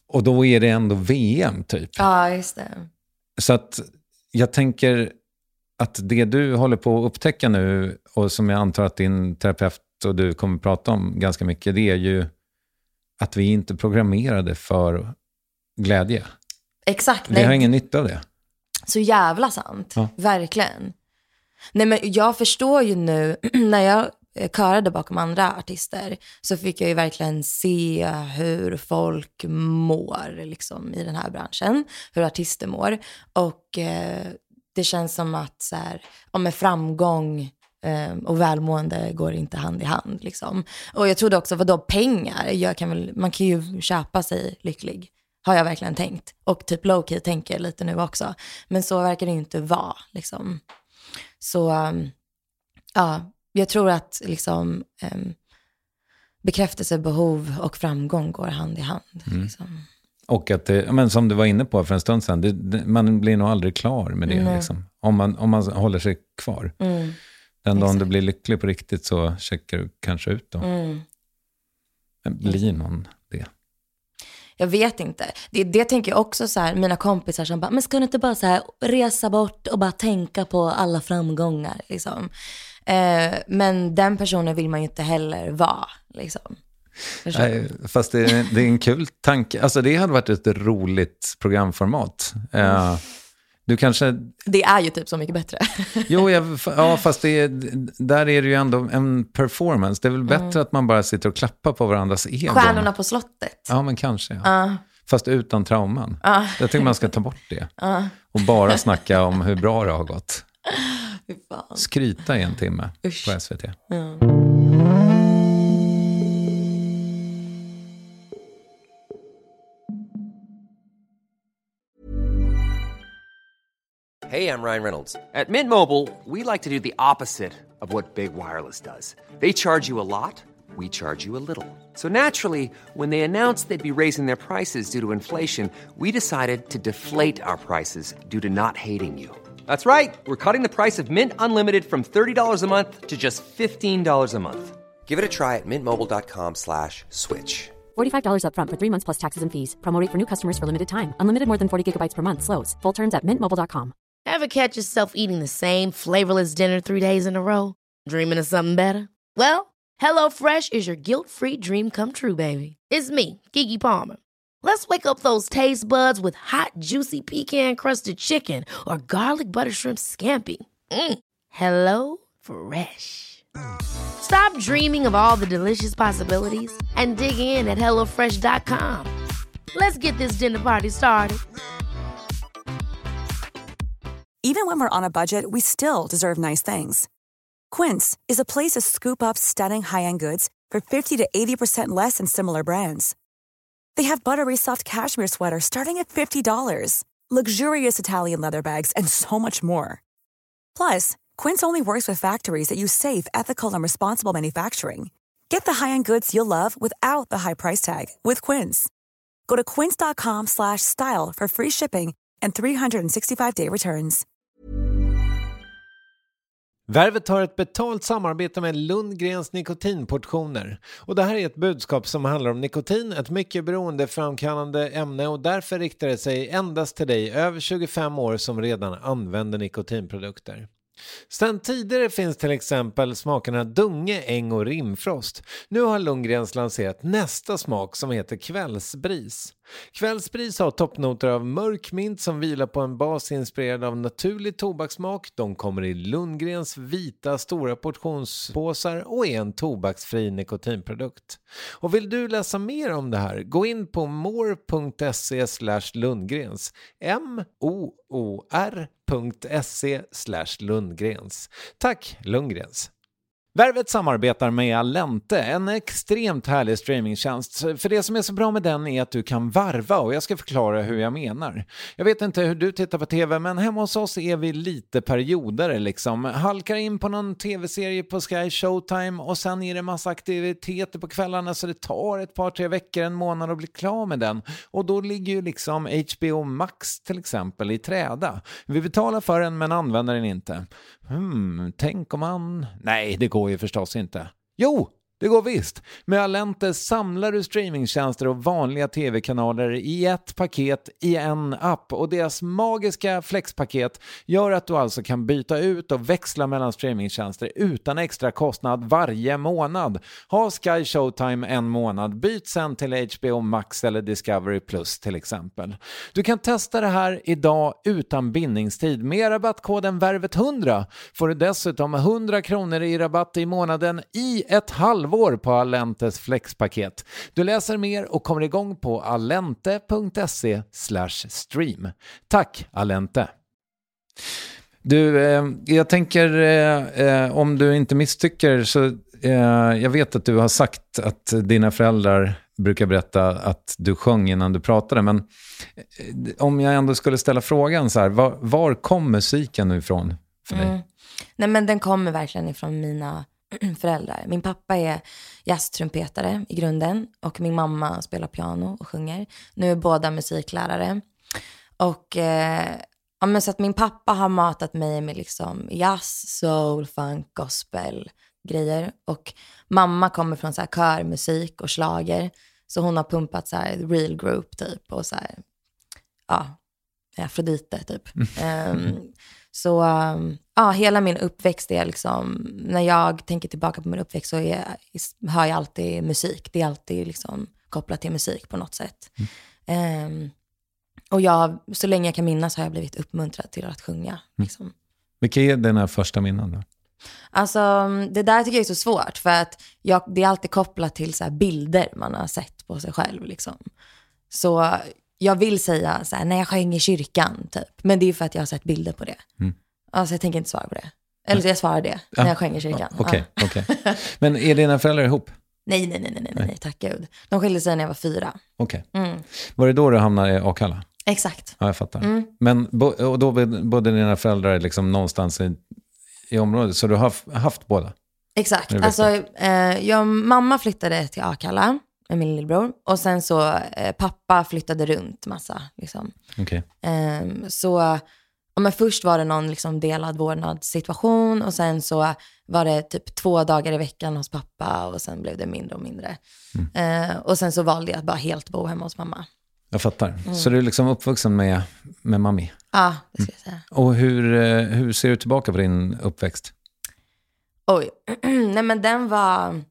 Och då är det ändå V M typ. Ja, just det. Så att jag tänker att det du håller på att upptäcka nu och som jag antar att din terapeut och du kommer att prata om ganska mycket, det är ju att vi inte är programmerade för glädje. Exakt. Vi nej. har ingen nytta av det. Så jävla sant. Ja. Verkligen. Nej, men jag förstår ju nu när jag körade bakom andra artister så fick jag ju verkligen se hur folk mår liksom, i den här branschen. Hur artister mår. Och eh, det känns som att så här, om med framgång eh, och välmående går inte hand i hand. Liksom. Och jag trodde också, vadå pengar? Jag kan väl, man kan ju köpa sig lycklig. Har jag verkligen tänkt. Och typ low-key tänker jag lite nu också. Men så verkar det inte vara. Liksom. Så um, ja, jag tror att liksom, um, bekräftelsebehov och framgång går hand i hand. Mm. Liksom. Och att det, men som du var inne på för en stund sedan, det, det, man blir nog aldrig klar med det. Liksom. Om, man, om man håller sig kvar. Mm. Den dagen du blir lycklig på riktigt så checkar du kanske ut då. Mm. Men blir någon det? Jag vet inte. Det, det tänker jag också så här, mina kompisar som bara, men ska du inte bara så här resa bort och bara tänka på alla framgångar liksom. Eh, men den personen vill man ju inte heller vara liksom. Nej, fast det är, det är en kul tanke. Alltså det hade varit ett roligt programformat. Eh, du kanske... Det är ju typ så mycket bättre. Jo, jag, ja, fast det är, där är det ju ändå en performance. Det är väl bättre mm. att man bara sitter och klappar på varandras egon. Stjärnorna på slottet. Ja, men kanske. Ja. Uh. Fast utan trauman. Uh. Jag tycker man ska ta bort det. Uh. Och bara snacka om hur bra det har gått. Skryta i en timme Usch. På S V T. Mm. Hey, I'm Ryan Reynolds. At Mint Mobile, we like to do the opposite of what Big Wireless does. They charge you a lot, we charge you a little. So naturally, when they announced they'd be raising their prices due to inflation, we decided to deflate our prices due to not hating you. That's right. We're cutting the price of Mint Unlimited from thirty dollars a month to just fifteen dollars a month. Give it a try at mintmobile.com slash switch. forty-five dollars up front for three months plus taxes and fees. Promo rate for new customers for limited time. Unlimited more than forty gigabytes per month. Slows full terms at mint mobile dot com. Ever catch yourself eating the same flavorless dinner three days in a row? Dreaming of something better? Well, HelloFresh is your guilt-free dream come true, baby. It's me, Keke Palmer. Let's wake up those taste buds with hot, juicy pecan-crusted chicken or garlic butter shrimp scampi. Mm. Hello Fresh. Stop dreaming of all the delicious possibilities and dig in at hello fresh dot com. Let's get this dinner party started. Even when we're on a budget, we still deserve nice things. Quince is a place to scoop up stunning high-end goods for fifty to eighty percent less than similar brands. They have buttery soft cashmere sweaters starting at fifty dollars, luxurious Italian leather bags, and so much more. Plus, Quince only works with factories that use safe, ethical, and responsible manufacturing. Get the high-end goods you'll love without the high price tag with Quince. Go to quince.com slash style for free shipping and three sixty-five day returns. Värvet har ett betalt samarbete med Lundgrens nikotinportioner. Och det här är ett budskap som handlar om nikotin, ett mycket beroendeframkallande ämne, och därför riktar det sig endast till dig över tjugofem år som redan använder nikotinprodukter. Sedan tidigare finns till exempel smakerna Dunge, Äng och Rimfrost. Nu har Lundgrens lanserat nästa smak som heter Kvällsbris. Kvällsbris har toppnoter av mörk mint som vilar på en bas inspirerad av naturlig tobakssmak. De kommer i Lundgrens vita stora portionspåsar och är en tobaksfri nikotinprodukt. Och vill du läsa mer om det här, gå in på more.se slash Lundgrens. M-O-O-R.se slash Lundgrens. Tack Lundgrens. Värvet samarbetar med Allente, en extremt härlig streamingtjänst. För det som är så bra med den är att du kan varva, och jag ska förklara hur jag menar. Jag vet inte hur du tittar på tv, men hemma hos oss är vi lite perioder liksom. Halkar in på någon tv-serie på Sky Showtime och sen är det massa aktiviteter på kvällarna, så det tar ett par, tre veckor, en månad att bli klar med den. Och då ligger ju liksom H B O Max till exempel i träda. Vi betalar för den men använder den inte. Hmm, tänk om man... Nej, det går ju förstås inte. Jo, Det går visst. Med Allente samlar du streamingtjänster och vanliga tv-kanaler i ett paket i en app. Och deras magiska flexpaket gör att du alltså kan byta ut och växla mellan streamingtjänster utan extra kostnad varje månad. Ha Sky Showtime en månad. Byt sen till H B O Max eller Discovery Plus till exempel. Du kan testa det här idag utan bindningstid. Med rabattkoden Värvet hundra får du dessutom hundra kronor i rabatt i månaden i ett halvår på Allentes flexpaket. Du läser mer och kommer igång på allente.se slash stream. Tack Allente! Du, eh, jag tänker eh, om du inte misstycker så eh, jag vet att du har sagt att dina föräldrar brukar berätta att du sjöng innan du pratade, men om jag ändå skulle ställa frågan så här, var, var kom musiken nu ifrån för dig? Mm. Nej, men den kommer verkligen ifrån mina föräldrar. Min pappa är jazztrumpetare i grunden och min mamma spelar piano och sjunger. Nu är båda musiklärare. Och eh, ja, men så att min pappa har matat mig med liksom jazz, soul, funk, gospel grejer. Och mamma kommer från så här körmusik och slager. Så hon har pumpat så här real group typ och så här, ja, Afrodite typ. Mm. Um, så um, ja, hela min uppväxt är liksom, när jag tänker tillbaka på min uppväxt så är, hör jag alltid musik. Det är alltid liksom kopplat till musik på något sätt. Mm. Um, och jag, så länge jag kan minnas har jag blivit uppmuntrad till att sjunga. Liksom. Mm. Vilka är dina första minnen då? Alltså det där tycker jag är så svårt för att jag, det är alltid kopplat till så här bilder man har sett på sig själv liksom. Så jag vill säga så här, när jag sjöng i kyrkan typ, men det är för att jag har sett bilder på det. Mm. Alltså jag tänker inte svara på det. Eller så jag svarar det ja. när jag sjöng i kyrkan. Okej, okay, okej. Okay. Men är dina föräldrar ihop? Nej, nej, nej, nej, nej, nej, tack gud. De skilde sig när jag var fyra. Okej. Okay. Mm. Var det då du hamnade i Akalla? Exakt. Ja, jag fattar. Mm. Men bo- och då bodde dina föräldrar liksom någonstans i, i området, så du har haft båda? Exakt. Alltså, eh, jag, mamma flyttade till Akalla med min lillebror. Och sen så, eh, pappa flyttade runt massa. Liksom. Okay. Eh, så, ja, men först var det någon liksom, delad vårdnadssituation. Och sen så var det typ två dagar i veckan hos pappa. Och sen blev det mindre och mindre. Mm. Eh, och sen så valde jag att bara helt bo hemma hos mamma. Jag fattar. Mm. Så du är liksom uppvuxen med, med mammi? Ja, det ska jag säga. Mm. Och hur, hur ser du tillbaka på din uppväxt? Oj, nej men den var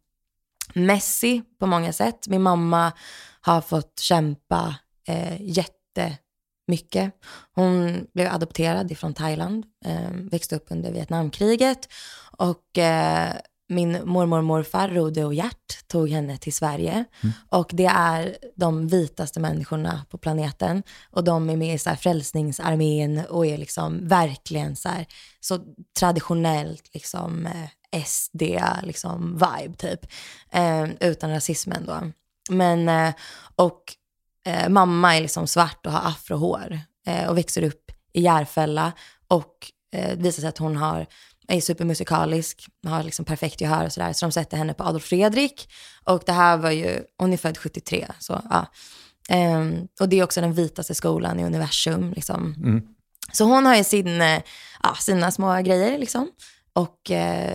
messy på många sätt. Min mamma har fått kämpa eh, jättemycket. Hon blev adopterad från Thailand, eh, växte upp under Vietnamkriget och eh, min mormor och morfar, Rode och Gert, tog henne till Sverige. Mm. Och det är de vitaste människorna på planeten. Och de är med i så här frälsningsarmén och är liksom verkligen så här, så traditionellt liksom eh, S D liksom vibe typ. Eh, utan rasismen då. Men, eh, och eh, mamma är liksom svart och har afrohår. Eh, och växer upp i Järfälla. Och eh, visar sig att hon har är supermusikalisk, har liksom perfekt gehör och sådär. Så de sätter henne på Adolf Fredrik. Och det här var ju, hon är född sjuttiotre. Så, ja. Um, och det är också den vitaste skolan i universum. Liksom. Mm. Så hon har ju sin, ja, sina små grejer. Liksom. Och uh,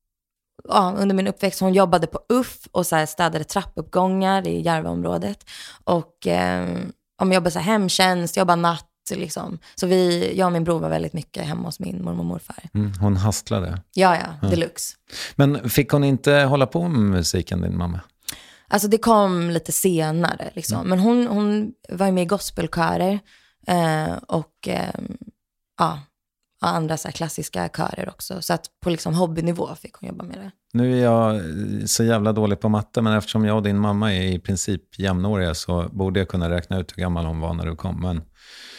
ja, under min uppväxt, hon jobbade på U F och så här, städade trappuppgångar i Järvaområdet. Och um, om jobbade så här, hemtjänst, jobbade natt. Liksom. Så vi, jag och min bror var väldigt mycket hemma hos min mormor och morfar. Mm, hon hastlade. Ja, ja, ja, deluxe. Men fick hon inte hålla på med musiken, din mamma? Alltså det kom lite senare. Liksom. Mm. Men hon, hon var ju med i gospelkörer eh, och eh, ja, andra så här klassiska körer också. Så att på liksom hobbynivå fick hon jobba med det. Nu är jag så jävla dålig på matte, men eftersom jag och din mamma är i princip jämnåriga så borde jag kunna räkna ut hur gammal hon var när du kom. Men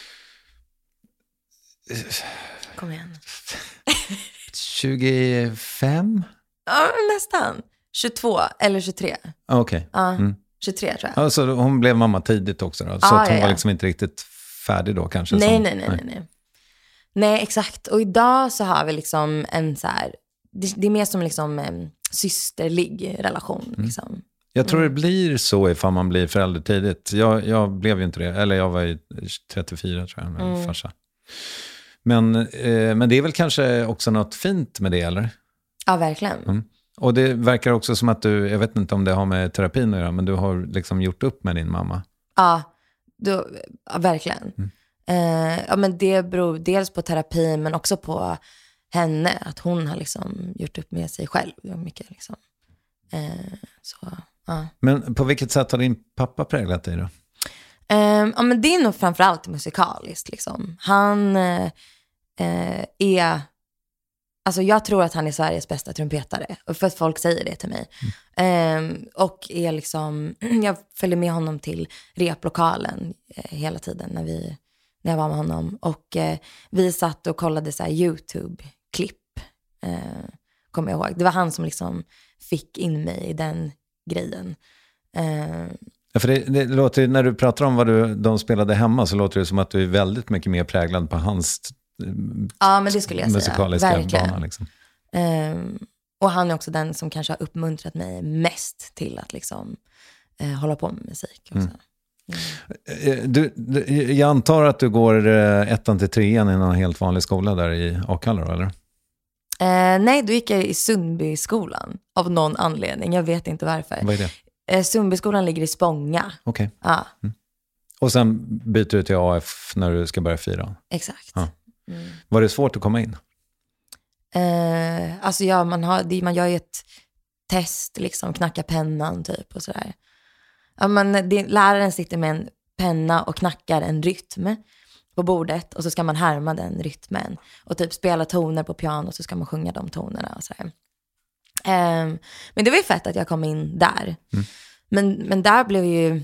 kom igen. tjugofem? Ja, nästan. tjugotvå eller tjugotre. Okej. Okay. Ja, mm. tjugotre tror jag. Ja, så hon blev mamma tidigt också då? Så ah, att hon ja, ja. var liksom inte riktigt färdig då kanske? Nej, som, nej, nej, nej, nej. Nej, exakt. Och idag så har vi liksom en så här, det, det är mer som liksom en systerlig relation. Mm. Liksom. Jag tror det blir så ifall man blir förälder tidigt. Jag, jag blev ju inte det. Eller jag var ju trettiofyra tror jag, med mm. farsa. Men, eh, men det är väl kanske också något fint med det, eller? Ja, verkligen. Mm. Och det verkar också som att du, jag vet inte om det har med terapin att göra, men du har liksom gjort upp med din mamma. Ja, då, ja verkligen. Mm. Eh, ja, men det beror dels på terapi men också på henne. Att hon har liksom gjort upp med sig själv. Mycket liksom. Eh, så, ja. Men på vilket sätt har din pappa präglat dig då? Eh, ja, men det är nog framförallt musikaliskt. Liksom. Han eh, är... Alltså jag tror att han är Sveriges bästa trumpetare. Och för att folk säger det till mig. Mm. Eh, och är liksom... Jag följer med honom till replokalen eh, hela tiden när, vi, när jag var med honom. Och eh, vi satt och kollade så här YouTube-klipp. Eh, kommer jag ihåg. Det var han som liksom fick in mig i den grejen. Eh, ja, för det, det låter, när du pratar om vad du, de spelade hemma så låter det som att du är väldigt mycket mer präglad på hans... Ja, men det skulle jag musikaliska säga. Verkligen. Bana, liksom. Um, och han är också den som kanske har uppmuntrat mig mest till att liksom uh, hålla på med musik också. Mm. Mm. Du, du, jag antar att du går uh, ettan till trean i en helt vanlig skola där i Akalla då, eller? Uh, nej, då gick jag i Sundbyskolan av någon anledning. Jag vet inte varför. Vad är det? Uh, Sundbyskolan ligger i Spånga. Okej. Okay. Uh. Mm. Och sen byter du till A F när du ska börja fyra? Exakt. Ja. Mm. Var det svårt att komma in? Eh, alltså ja, man, har, det, man gör ju ett test, liksom, knacka pennan typ och sådär. Ja, men det, läraren sitter med en penna och knackar en rytm på bordet och så ska man härma den rytmen och typ spela toner på piano och så ska man sjunga de tonerna och sådär. Eh, men det var ju fett att jag kom in där. Mm. Men, men där blev jag ju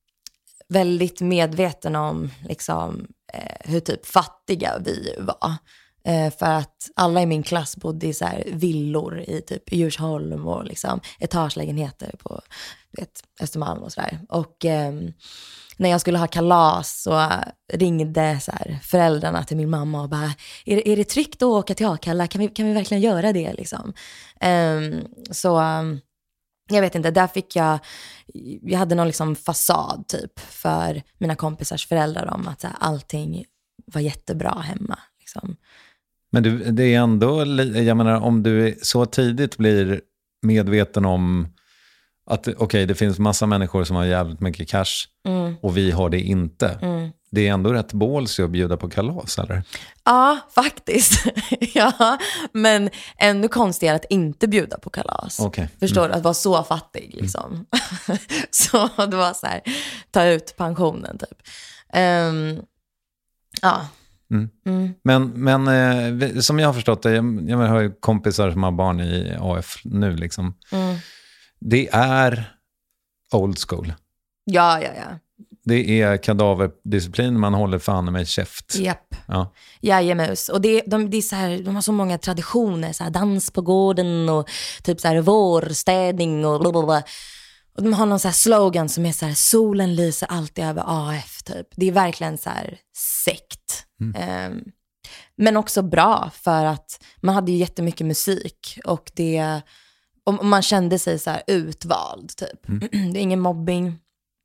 väldigt medveten om liksom eh, hur typ fattiga vi var. Eh, för att alla i min klass bodde i så här villor i typ Djursholm och liksom etagelägenheter på vet, Östermalm och sådär. Och eh, när jag skulle ha kalas så ringde så här föräldrarna till min mamma och bara, är det, är det tryggt att åka till Akalla? Kan vi, kan vi verkligen göra det liksom? Eh, så... Jag vet inte, där fick jag, jag hade någon liksom fasad typ för mina kompisars föräldrar om att så här, allting var jättebra hemma. Liksom. Men du, det är ändå, jag menar om du så tidigt blir medveten om att okej, okay, det finns massa människor som har jävligt mycket cash mm. och vi har det inte. Mm. Det är ändå rätt bålsig att bjuda på kalas, eller? Ja, faktiskt. Ja, men ännu konstigare att inte bjuda på kalas. Okay. Förstår mm. du? Att vara så fattig, liksom. Mm. Så det var så här, ta ut pensionen, typ. Um, ja. Mm. Mm. Men, men eh, som jag har förstått det, jag, jag har ju kompisar som har barn i A F nu, liksom. Mm. Det är old school. Ja, ja, ja. Det är kadaverdisciplin, man håller fan med käft. Japp. Ja. Jajamens. Och det, de, det är så här, de har så många traditioner, så här, dans på gården och typ så här vårstädning och blablabla. Och de har någon så här slogan som är så här, solen lyser alltid över A F typ. Det är verkligen så här sekt. Mm. Um, men också bra för att man hade ju jättemycket musik och det, och man kände sig så här utvald typ. Mm. Det är ingen mobbing.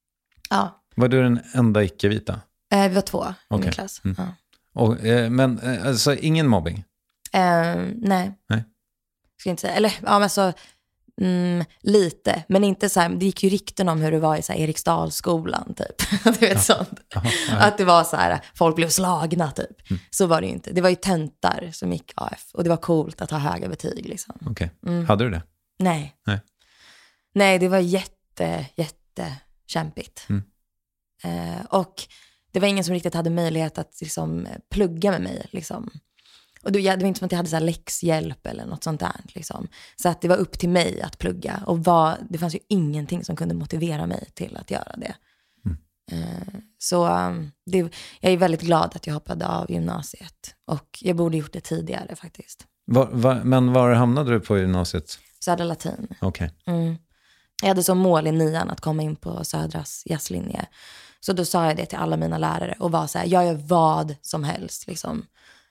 Ja. Var du den enda icke-vita? Eh, vi var två okay. i min klass. Mm. Ja. Och, eh, men eh, alltså ingen mobbing? Eh, nej. Nej. Ska inte säga. Eller ja, men alltså mm, lite. Men inte så här, det gick ju rykten om hur det var i så här Eriksdalsskolan typ. Du vet ja. sånt. Aha, att det var så här, folk blev slagna typ. Mm. Så var det ju inte. Det var ju tentar som gick A F. Och det var coolt att ha höga betyg liksom. Okej. Okay. Mm. Hade du det? Nej. Nej. Nej, det var jätte, jätte kämpigt. Mm. Eh, och det var ingen som riktigt hade möjlighet att liksom, plugga med mig. Liksom. Och det, det var inte som att jag hade så här läxhjälp eller något sånt där. Liksom. Så att det var upp till mig att plugga. Och var, det fanns ju ingenting som kunde motivera mig till att göra det. Mm. Eh, så det, jag är väldigt glad att jag hoppade av gymnasiet. Och jag borde gjort det tidigare faktiskt. Var, var, men var hamnade du på gymnasiet? Södra Latin. Okej. Okay. Mm. Jag hade som mål i nian att komma in på Södras jazzlinje. Så då sa jag det till alla mina lärare och var så här, jag gör vad som helst liksom.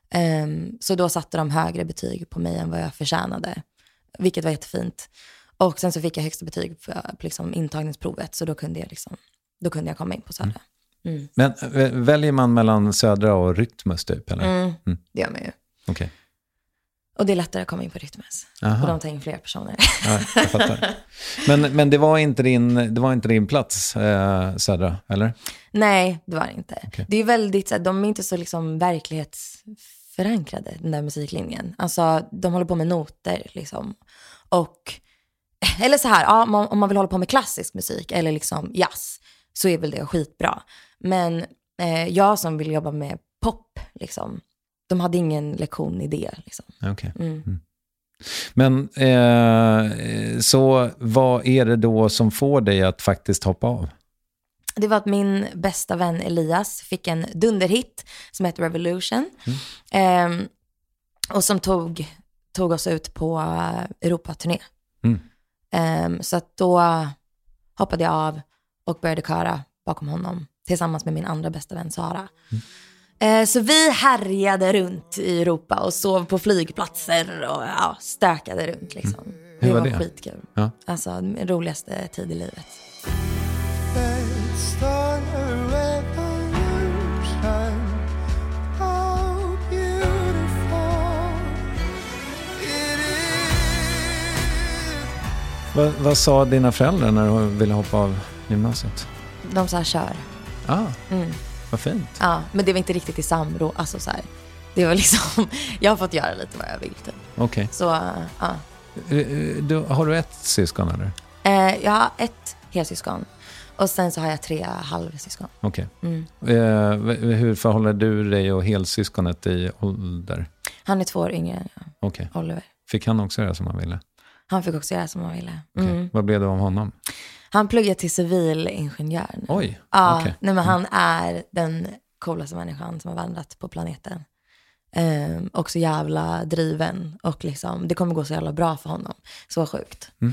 Um, så då satte de högre betyg på mig än vad jag förtjänade. Vilket var jättefint. Och sen så fick jag högsta betyg på, på liksom intagningsprovet. Så då kunde jag liksom, då kunde jag komma in på Södra. Mm. Men väljer man mellan Södra och Rytmus typ? Eller? Mm, mm. Det gör man ju. Okej. Okay. Och det är lättare att komma in på Rytmus. Aha. Och de tar in fler personer. Ja, jag fattar. Men, men det var inte din, det var inte din plats, eh, Södra, eller? Nej, det var det inte. Okay. Det är väldigt, så här, de är inte så liksom verklighetsförankrade, den där musiklinjen. Alltså, de håller på med noter liksom. Och, eller så här, ja, om man vill hålla på med klassisk musik eller liksom jazz, så är väl det skitbra. Men eh, jag som vill jobba med pop, liksom, de hade ingen lektion i det. Liksom. Okay. Mm. Mm. Men eh, så vad är det då som får dig att faktiskt hoppa av? Det var att min bästa vän Elias fick en dunderhit som heter Revolution. Mm. Eh, och som tog, tog oss ut på Europaturné. Mm. Eh, så att då hoppade jag av och började köra bakom honom tillsammans med min andra bästa vän Sara. Mm. Så vi härjade runt i Europa och sov på flygplatser och ja, stökade runt liksom. Mm. Hur det var var det? Skitkul. Ja. Alltså den roligaste tid i livet. Vad, vad sa dina föräldrar när du ville hoppa av gymnasiet? De sa kör. Ah. Mm. Vad fint. Ja, men det var inte riktigt i samråd. Alltså så här, det var liksom, jag har fått göra lite vad jag vill typ. Okej. Okay. Så, ja. Du, har du ett syskon eller? Eh, jag har ett helsyskon. Och sen så har jag tre halvsyskon. Okej. Okay. Mm. Eh, hur förhåller du dig och helsyskonet i ålder? Han är två år yngre än jag. Okej. Okay. Oliver. Fick han också göra som han ville? Han fick också göra som han ville. Mm. Okay. Vad blev det om honom? Han pluggade till civilingenjör. Oj, ja, okay. nej, men han är den coolaste människan som har vandrat på planeten. Um, också jävla driven. Och liksom, det kommer gå så jävla bra för honom. Så sjukt. Mm.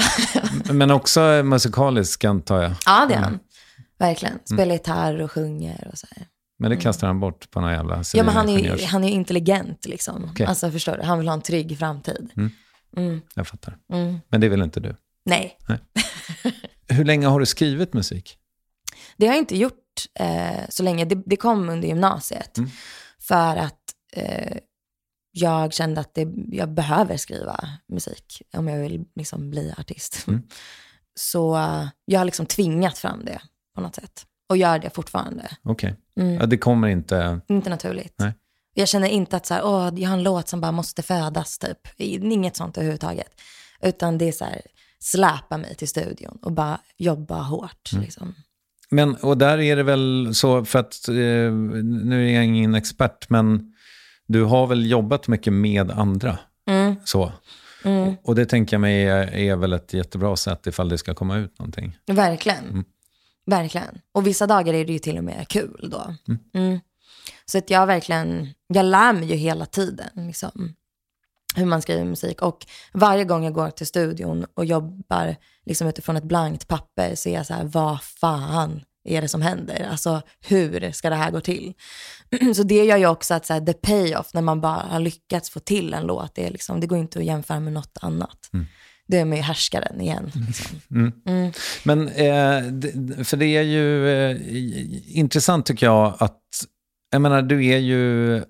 Men också musikalisk, antar jag. Ja, det är han. Verkligen. Spelar mm. gitarr och sjunger och så här. Men det kastar han bort på några jävla ja, men han är ju han är intelligent liksom. Okay. Alltså förstår du, han vill ha en trygg framtid. Mm. Mm. Jag fattar. Mm. Men det vill inte du? Nej. Nej. Hur länge har du skrivit musik? Det har jag inte gjort eh, så länge. Det, det kom under gymnasiet. Mm. För att eh, jag kände att det, jag behöver skriva musik om jag vill liksom bli artist. Mm. Så uh, jag har liksom tvingat fram det på något sätt. Och gör det fortfarande. Okej. Okay. Mm. Ja, det kommer inte... Inte naturligt. Nej. Jag känner inte att så här, åh, jag har en låt som bara måste födas typ. Inget sånt överhuvudtaget. Utan det är så här, släpa mig till studion och bara jobba hårt. Mm. Liksom. Men, och där är det väl så, för att eh, nu är jag ingen expert, men du har väl jobbat mycket med andra. Mm. Så. Mm. Och, och det tänker jag mig är, är väl ett jättebra sätt ifall det ska komma ut någonting. Verkligen. Mm. Verkligen. Och vissa dagar är det ju till och med kul då. Mm. Mm. Så att jag verkligen, jag lär mig ju hela tiden liksom, hur man skriver musik. Och varje gång jag går till studion och jobbar liksom utifrån ett blankt papper så är jag så här, vad fan är det som händer? Alltså hur ska det här gå till? Så det gör ju också att så här, the payoff när man bara har lyckats få till en låt, det, är liksom, det går inte att jämföra med något annat. Mm. Det är med härskaren igen. Liksom. Mm. Mm. Men eh, för det är ju eh, intressant tycker jag att, jag menar du är ju,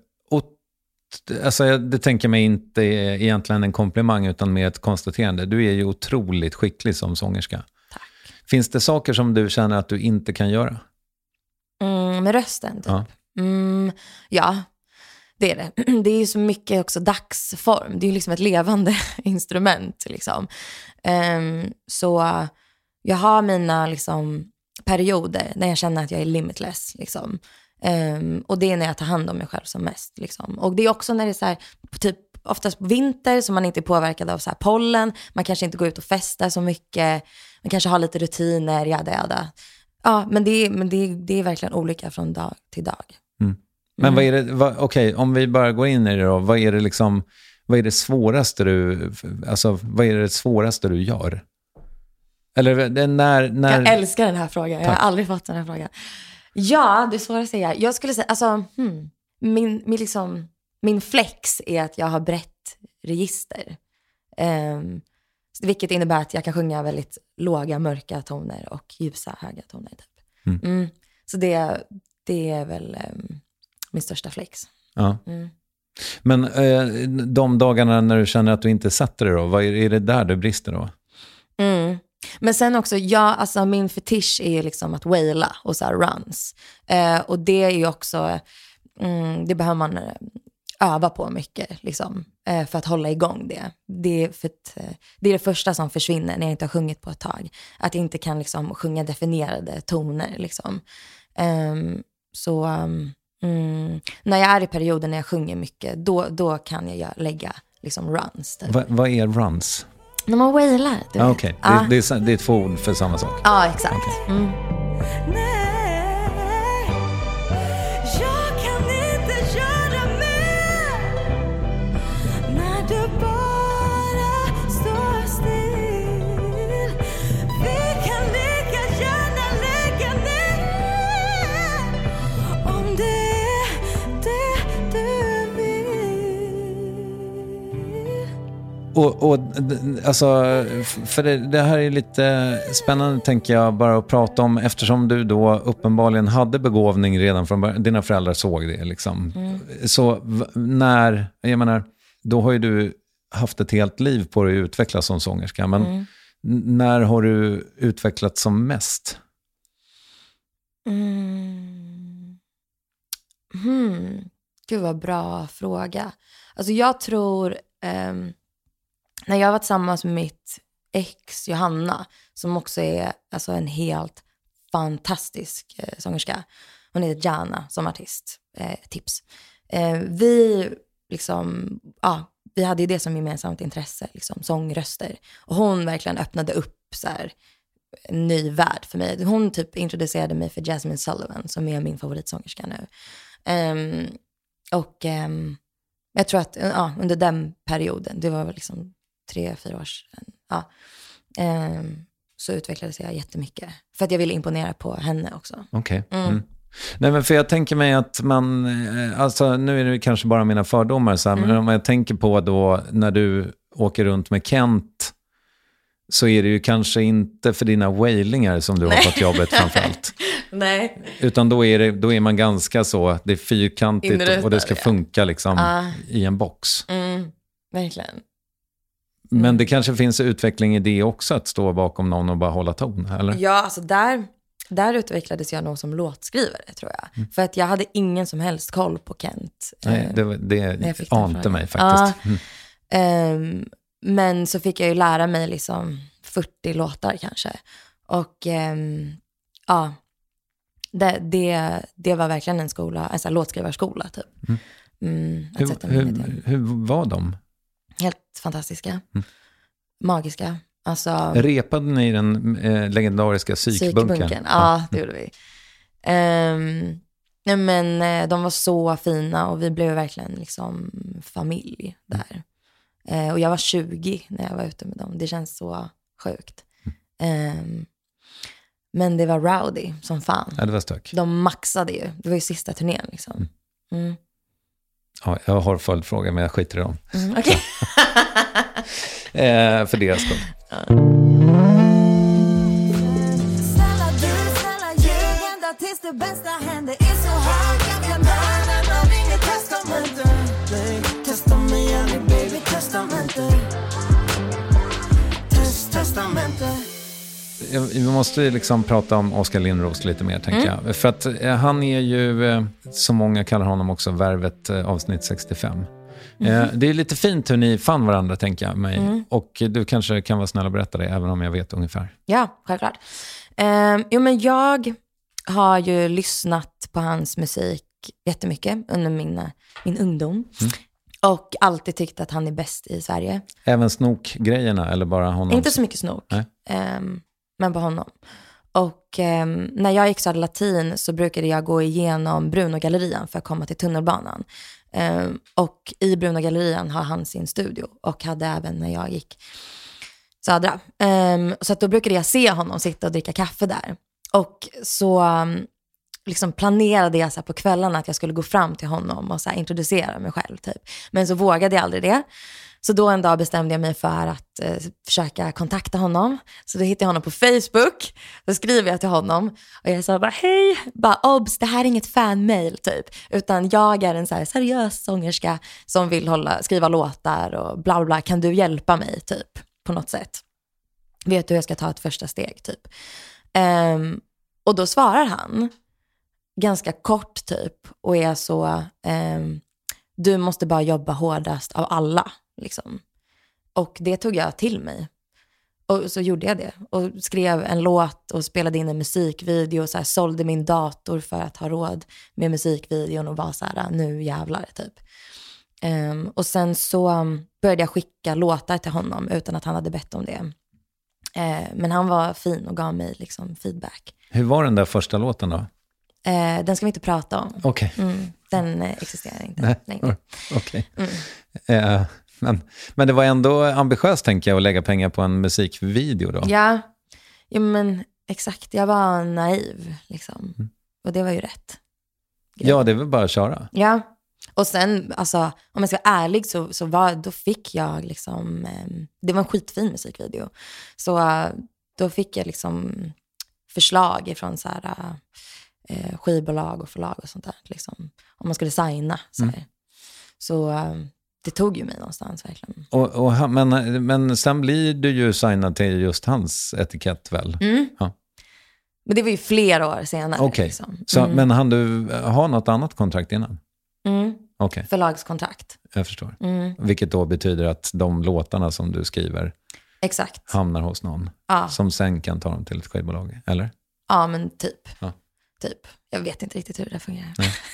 alltså det tänker mig inte egentligen en komplimang utan mer ett konstaterande. Du är ju otroligt skicklig som sångerska. Tack. Finns det saker som du känner att du inte kan göra? Mm, med rösten typ. Ja. Mm, ja, det är det. Det är ju så mycket också dagsform. Det är ju liksom ett levande instrument liksom. Um, så jag har mina liksom perioder när jag känner att jag är limitless liksom. Um, och det är när jag tar hand om mig själv som mest liksom. Och det är också när det är så här, typ oftast på vinter så man inte är påverkad av så här pollen, man kanske inte går ut och festar så mycket, man kanske har lite rutiner, jada jada. Ja, men det är, men det är, det är verkligen olika från dag till dag. Mm. Men mm. vad är det, vad, okej, om vi bara går in i det då, vad är det liksom, vad är det svåraste du, alltså vad är det svåraste du gör? Eller när, när... Jag älskar den här frågan, Tack. Jag har aldrig fått den här frågan. Ja, det svåraste är, jag skulle säga, alltså, hmm, min, min, liksom, min flex är att jag har brett register. Um, vilket innebär att jag kan sjunga väldigt låga, mörka toner och ljusa, höga toner. Typ. Mm. Mm, så det, det är väl um, min största flex. Ja. Mm. Men eh, de dagarna när du känner att du inte sätter det då, vad är, är det där du brister då? Mm. Men sen också, ja, alltså min fetisch är liksom att waila och så här runs. Eh, och det är ju också, mm, det behöver man öva på mycket liksom, eh, för att hålla igång det. Det är, för att, eh, det är det första som försvinner när jag inte har sjungit på ett tag. Att jag inte kan liksom sjunga definierade toner liksom. Um, så um, mm, när jag är i perioden när jag sjunger mycket, då, då kan jag göra, lägga liksom runs. Typ. Va, vad är runs? När man wailar. Ah, Okej, okay. ah. det, det, det är två ord för samma sak. Ja, ah, exakt. Okay. Mm. Och, och alltså, för det, det här är lite spännande tänker jag bara att prata om, eftersom du då uppenbarligen hade begåvning redan från början, dina föräldrar såg det liksom. Mm. Så när, jag menar, då har ju du haft ett helt liv på dig att utvecklas som sångerska, men mm. när har du utvecklats som mest? Mm. Hmm. Gud vad bra fråga. Alltså jag tror um... när jag var tillsammans med mitt ex Johanna, som också är alltså en helt fantastisk eh, sångerska. Hon heter Jana som artist. Eh, tips. Eh, vi liksom, ja, vi hade ju det som gemensamt intresse, liksom sångröster. Och hon verkligen öppnade upp så här en ny värld för mig. Hon typ introducerade mig för Jasmine Sullivan, som är min favoritsångerska nu. Um, och um, jag tror att ja, under den perioden, det var väl liksom tre, fyra år sedan, ja, um, så utvecklades jag jättemycket. För att jag ville imponera på henne också. Okej. Okay. Mm. Mm. Nej, men för jag tänker mig att man, alltså nu är det kanske bara mina fördomar så här, mm. men om jag tänker på då när du åker runt med Kent, så är det ju kanske inte för dina wailingar som du har fått jobbet framförallt. Nej. Utan då är, det, då är man ganska så, det är fyrkantigt Inrutad, och det ska funka liksom uh. i en box. Mm. Verkligen. Mm. Men det kanske finns utveckling i det också, att stå bakom någon och bara hålla ton, eller? Ja, alltså där, där utvecklades jag nog som låtskrivare, tror jag. Mm. För att jag hade ingen som helst koll på Kent. Nej, det, det ante mig faktiskt. Ja. Mm. Um, men så fick jag ju lära mig liksom fyrtio låtar kanske. Och um, ja, det, det, det var verkligen en skola, en sån här låtskrivarskola typ. Mm. Mm, hur, hur, hur var de? Helt fantastiska. Mm. Magiska. Alltså, repade ni i den eh, legendariska psykbunken? Psykbunken, ja, det gjorde vi. Um, nej, men eh, de var så fina och vi blev verkligen liksom familj där. Mm. Uh, och jag var tjugo när jag var ute med dem. Det känns så sjukt. Mm. Um, men det var rowdy som fan. Ja, det var stök. De maxade ju. Det var ju sista turnén liksom. Mm. Mm. Ja, jag har följdfråga, men jag skiter i dem. Mm, okej. Okay. eh, för deras skull. Ja. Vi måste liksom prata om Oskar Lindros lite mer, tänker mm. jag. För att eh, han är ju, eh, som många kallar honom också, Värvet eh, avsnitt sextiofem. Mm. Eh, det är lite fint hur ni fann varandra, tänker jag mig. Mm. Och du kanske kan vara snäll och berätta det, även om jag vet ungefär. Ja, självklart. Eh, jo, men jag har ju lyssnat på hans musik jättemycket under min, min ungdom. Mm. Och alltid tyckt att han är bäst i Sverige. Även snokgrejerna, eller bara honom? Inte så mycket snok. Nej. Eh, Men på honom. Och eh, när jag gick Södra Latin så brukade jag gå igenom Brunogallerian för att komma till tunnelbanan. Eh, och i Brunogallerian har han sin studio. Och hade även när jag gick Södra. Eh, så att då brukade jag se honom sitta och dricka kaffe där. Och så um, liksom planerade jag så här på kvällarna att jag skulle gå fram till honom och så här introducera mig själv typ. Men så vågade jag aldrig det. Så då en dag bestämde jag mig för att eh, försöka kontakta honom. Så då hittade jag honom på Facebook. Då skriver jag till honom. Och jag sa bara, hej, bara, obs, det här är inget fanmail typ. Utan jag är en så här seriös sångerska som vill hålla, skriva låtar och bla bla bla. Kan du hjälpa mig typ på något sätt? Vet du hur jag ska ta ett första steg typ? Um, och då svarar han ganska kort typ. Och är så... Um, du måste bara jobba hårdast av alla. Liksom. Och det tog jag till mig. Och så gjorde jag det. Och skrev en låt och spelade in en musikvideo. Och så här, sålde min dator för att ha råd med musikvideon. Och var så här, nu jävlar typ. Um, och sen så började jag skicka låtar till honom utan att han hade bett om det. Uh, men han var fin och gav mig liksom feedback. Hur var den där första låten då? Uh, den ska vi inte prata om. Okej. Okay. Mm, den uh, existerar inte Nej. längre. Okej. Okay. Mm. Uh, men, men det var ändå ambitiöst, tänker jag, att lägga pengar på en musikvideo då. Ja, ja men exakt. Jag var naiv liksom. Mm. Och det var ju rätt. Grej. Ja, det är väl bara att köra. Ja. Och sen, alltså, om jag ska vara ärlig så, så var, då fick jag liksom, eh, det var en skitfin musikvideo. Så uh, då fick jag liksom förslag ifrån så här, uh, skivbolag och förlag och sånt där. Liksom, om man skulle signa. Så, mm. så uh, det tog ju mig någonstans verkligen. Och, och, men, men sen blir du ju signad till just hans etikett väl? Mm. Ja. Men det var ju flera år senare. Okej, okay. liksom. mm. Men hann du ha något annat kontrakt innan? Mm. Okay. Förlagskontrakt. Jag förstår. Mm. Vilket då betyder att de låtarna som du skriver Exakt. hamnar hos någon. Ja. Som sen kan ta dem till ett skivbolag, eller? Ja, men typ. Ja. Typ. Jag vet inte riktigt hur det fungerar.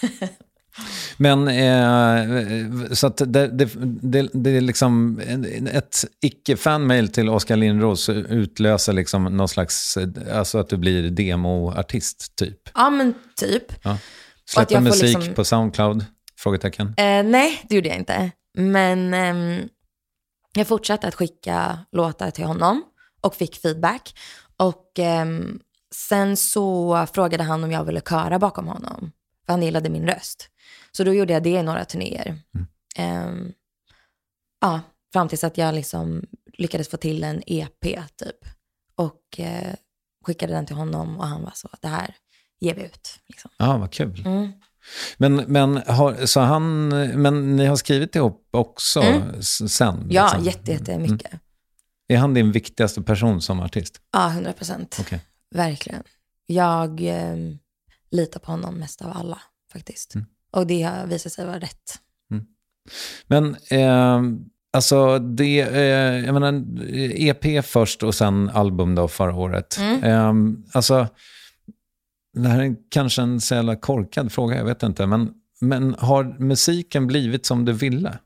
Men eh, så att det, det, det, det är liksom ett icke-fanmail till Oskar Lindros utlöser liksom någon slags, alltså att du blir demoartist typ. Ja, men typ. Ja. Släppa musik liksom... på SoundCloud? Frågetecken. Eh, nej, det gjorde jag inte. Men eh, jag fortsatte att skicka låtar till honom och fick feedback. Och eh, sen så frågade han om jag ville köra bakom honom. För han gillade min röst. Så då gjorde jag det i några turnéer. Mm. Eh, ja, fram tills att jag liksom lyckades få till en E P typ. Och eh, skickade den till honom och han var så, det här ger vi ut. Liksom. Ja, vad kul. Mm. Men, men, har, så han, men ni har skrivit ihop också mm. sen? Ja, liksom. jätte, jätte mycket. Mm. Är han din viktigaste person som artist? Ja, hundra procent. Okay. Verkligen. Jag eh, litar på honom mest av alla faktiskt. Mm. Och det har visat sig vara rätt. Mm. Men eh, alltså det, eh, jag menar E P först och sen album då förra året. Mm. Eh, alltså det här är kanske en så jävla korkad fråga, jag vet inte. Men, men har musiken blivit som du ville?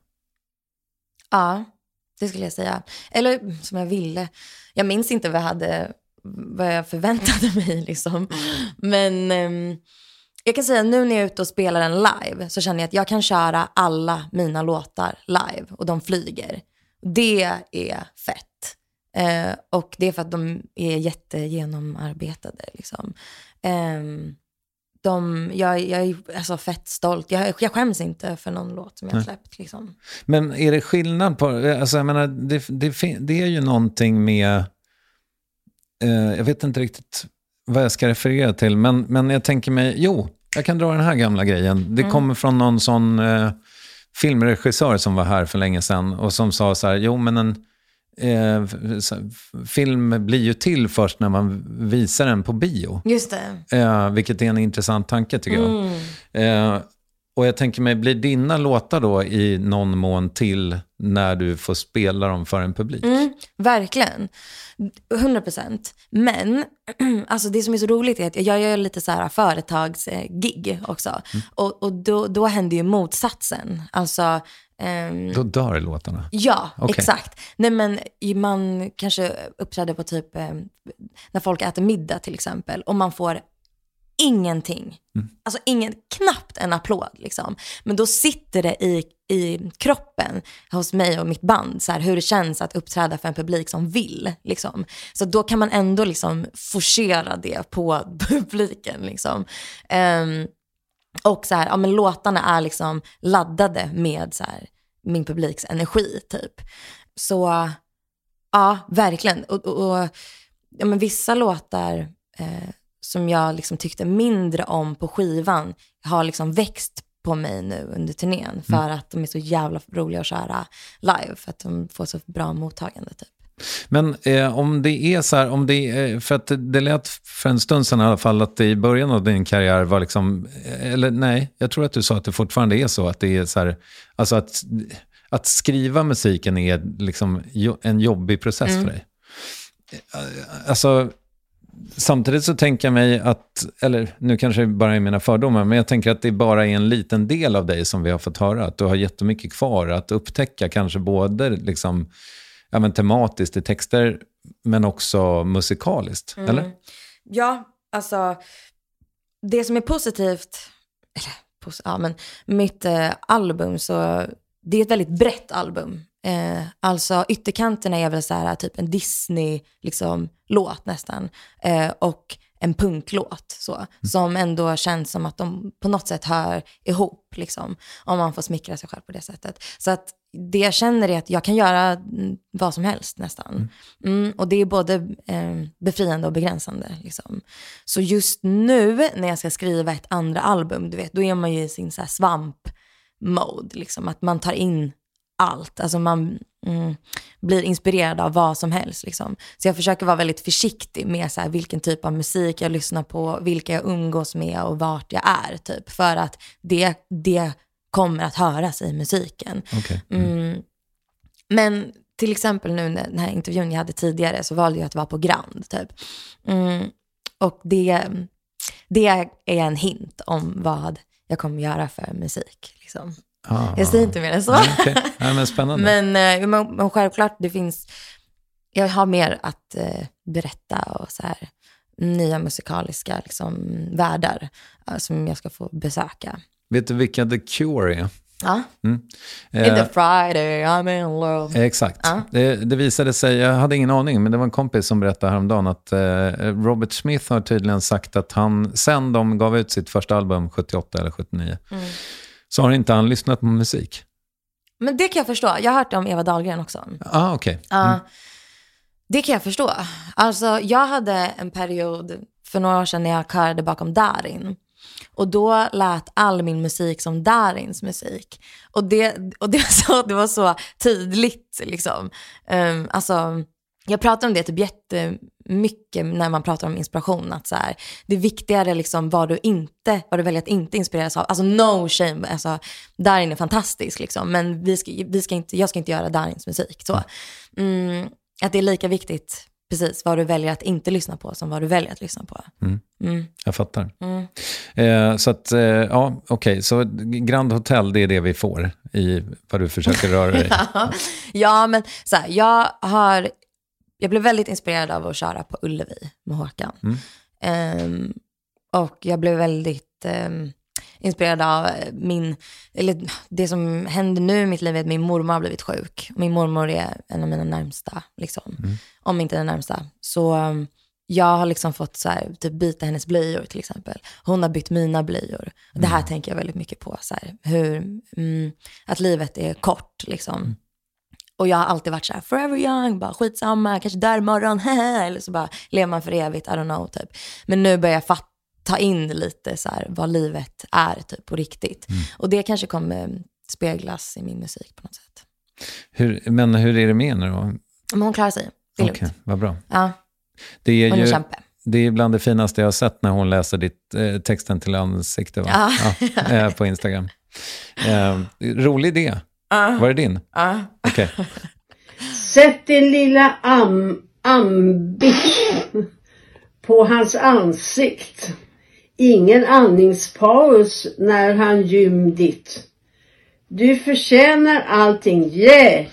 Ja, det skulle jag säga. Eller som jag ville. Jag minns inte vad jag, hade, vad jag förväntade mig. Liksom. Men um, jag kan säga nu när jag är ute och spelar en live så känner jag att jag kan köra alla mina låtar live. Och de flyger. Det är fett. Uh, och det är för att de är jättegenomarbetade liksom. Um, de, jag, jag är alltså fett stolt. Jag, jag skäms inte för någon låt som jag har släppt liksom. Men är det skillnad på, alltså jag menar, det, det, det är ju någonting med uh, jag vet inte riktigt vad jag ska referera till, men, men jag tänker mig, jo, jag kan dra den här gamla grejen. Det mm. kommer från någon sån uh, filmregissör som var här för länge sedan och som sa så här, jo men en Eh, film blir ju till först när man visar den på bio. Just det. Eh, vilket är en intressant tanke tycker mm. jag. Eh, och jag tänker mig, blir dina låtar då i någon mån till när du får spela dem för en publik? Mm, verkligen. hundra procent. Men alltså det som är så roligt är att jag gör lite så här företagsgig också. Mm. Och, och då, då händer ju motsatsen. Alltså Um, Då dör låtarna? Ja, okay. Exakt. Nej, men man kanske uppträder på typ um, när folk äter middag till exempel och man får ingenting. Mm. Alltså ingen, knappt en applåd liksom. Men då sitter det i, i kroppen hos mig och mitt band så här, hur det känns att uppträda för en publik som vill liksom. Så då kan man ändå liksom forcera det på publiken liksom. Um, Och så här, ja men låtarna är liksom laddade med så här min publiks energi typ. Så ja, verkligen. Och, och, och ja, men vissa låtar eh, som jag liksom tyckte mindre om på skivan har liksom växt på mig nu under turnén för mm. att de är så jävla roliga att köra live, för att de får så bra mottagande typ. Men eh, om det är så här, om det är, för att det lät för en stund sedan i alla fall att det i början av din karriär var liksom, eller nej, jag tror att du sa att det fortfarande är så, att det är så här, alltså att, att skriva musiken är liksom en jobbig process mm. för dig. Alltså, samtidigt så tänker jag mig att, eller nu kanske det bara är mina fördomar, men jag tänker att det bara är en liten del av dig som vi har fått höra, att du har jättemycket kvar att upptäcka, kanske både liksom, ja, men tematiskt i texter, men också musikaliskt, mm. eller? Ja, alltså det som är positivt, eller pos- ja, men mitt eh, album, så det är ett väldigt brett album. Eh, alltså ytterkanterna är väl så här typ en Disney liksom låt nästan, eh, och en punklåt så, mm. som ändå känns som att de på något sätt hör ihop liksom, om man får smickra sig själv på det sättet. Så att det jag känner är att jag kan göra vad som helst nästan. Mm. Mm, och det är både eh, befriande och begränsande liksom. Så just nu när jag ska skriva ett andra album, du vet, då är man ju i sin så här svamp-mode liksom, att man tar in allt, alltså man mm, blir inspirerad av vad som helst liksom. Så jag försöker vara väldigt försiktig med så här, vilken typ av musik jag lyssnar på, vilka jag umgås med och vart jag är typ, för att det, det kommer att höras i musiken. Okay. Mm. Mm. Men till exempel nu när den här intervjun jag hade tidigare, så valde jag att vara på Grand typ. Mm. Och det, det är en hint om vad jag kommer göra för musik liksom. Ah. Jag säger inte mer än så. Nej, okay. Nej, men spännande. men, men, men självklart, det finns, jag har mer att eh, berätta och så här, nya musikaliska liksom, världar eh, som jag ska få besöka. Vet du vilka The Cure är? Ja. Mm. In the Friday, I'm in love. Exakt. Ja. Det, det visade sig, jag hade ingen aning, men det var en kompis som berättade häromdagen att eh, Robert Smith har tydligen sagt att han, sen de gav ut sitt första album sjuttioåtta eller sjuttionio, mm. så har inte han lyssnat på musik. Men det kan jag förstå. Jag har hört om Eva Dahlgren också. Ah, okej. Okay. Mm. Uh, det kan jag förstå. Alltså, jag hade en period för några år sedan när jag körde bakom Darin. Och då lät all min musik som Darins musik. Och det, och det, var, så, det var så tydligt liksom. Um, alltså, jag pratar om det typ jättemycket när man pratar om inspiration. Att så här, det är viktigare liksom vad du inte, vad du väljer att inte inspireras av. Alltså no shame. Alltså, Darin är fantastisk liksom. Men vi ska, vi ska inte, jag ska inte göra Darins musik. Så. Mm, att det är lika viktigt precis vad du väljer att inte lyssna på som vad du väljer att lyssna på. Mm. Mm. Jag fattar. Mm. Eh, så att, eh, ja, okej. Okay. Så Grand Hotel, det är det vi får i vad du försöker röra dig. ja. ja, men så här, jag har... Jag blev väldigt inspirerad av att köra på Ullevi med Håkan. Mm. Um, och jag blev väldigt um, inspirerad av min... Eller det som händer nu i mitt liv är att min mormor har blivit sjuk. Min mormor är en av mina närmsta, liksom. Mm. Om inte den närmsta. Så um, jag har liksom fått så här, typ byta hennes blöjor till exempel. Hon har bytt mina blöjor. Mm. Det här tänker jag väldigt mycket på. Så här, hur, mm, att livet är kort, liksom. Mm. Och jag har alltid varit så här, forever young, bara skitsamma, kanske där imorgon, eller så bara lever man för evigt, I don't know, typ. Men nu börjar jag fatta, ta in lite så här, vad livet är typ på riktigt. Mm. Och det kanske kommer speglas i min musik på något sätt. Hur, men hur är det med henne då? Men hon klarar sig, det är lugnt. Okej, vad bra. Ja, det är hon är ju, kämpe. Det är bland det finaste jag har sett när hon läser ditt, eh, texten till ansikte, va? Ja. Ja, eh, på Instagram. Eh, rolig idé. Uh. Var det din? Ja. Uh. Okej. Okay. Sätt din lilla am, ambish på hans ansikt. Ingen andningspaus när han gym ditt. Du förtjänar allting, yeah.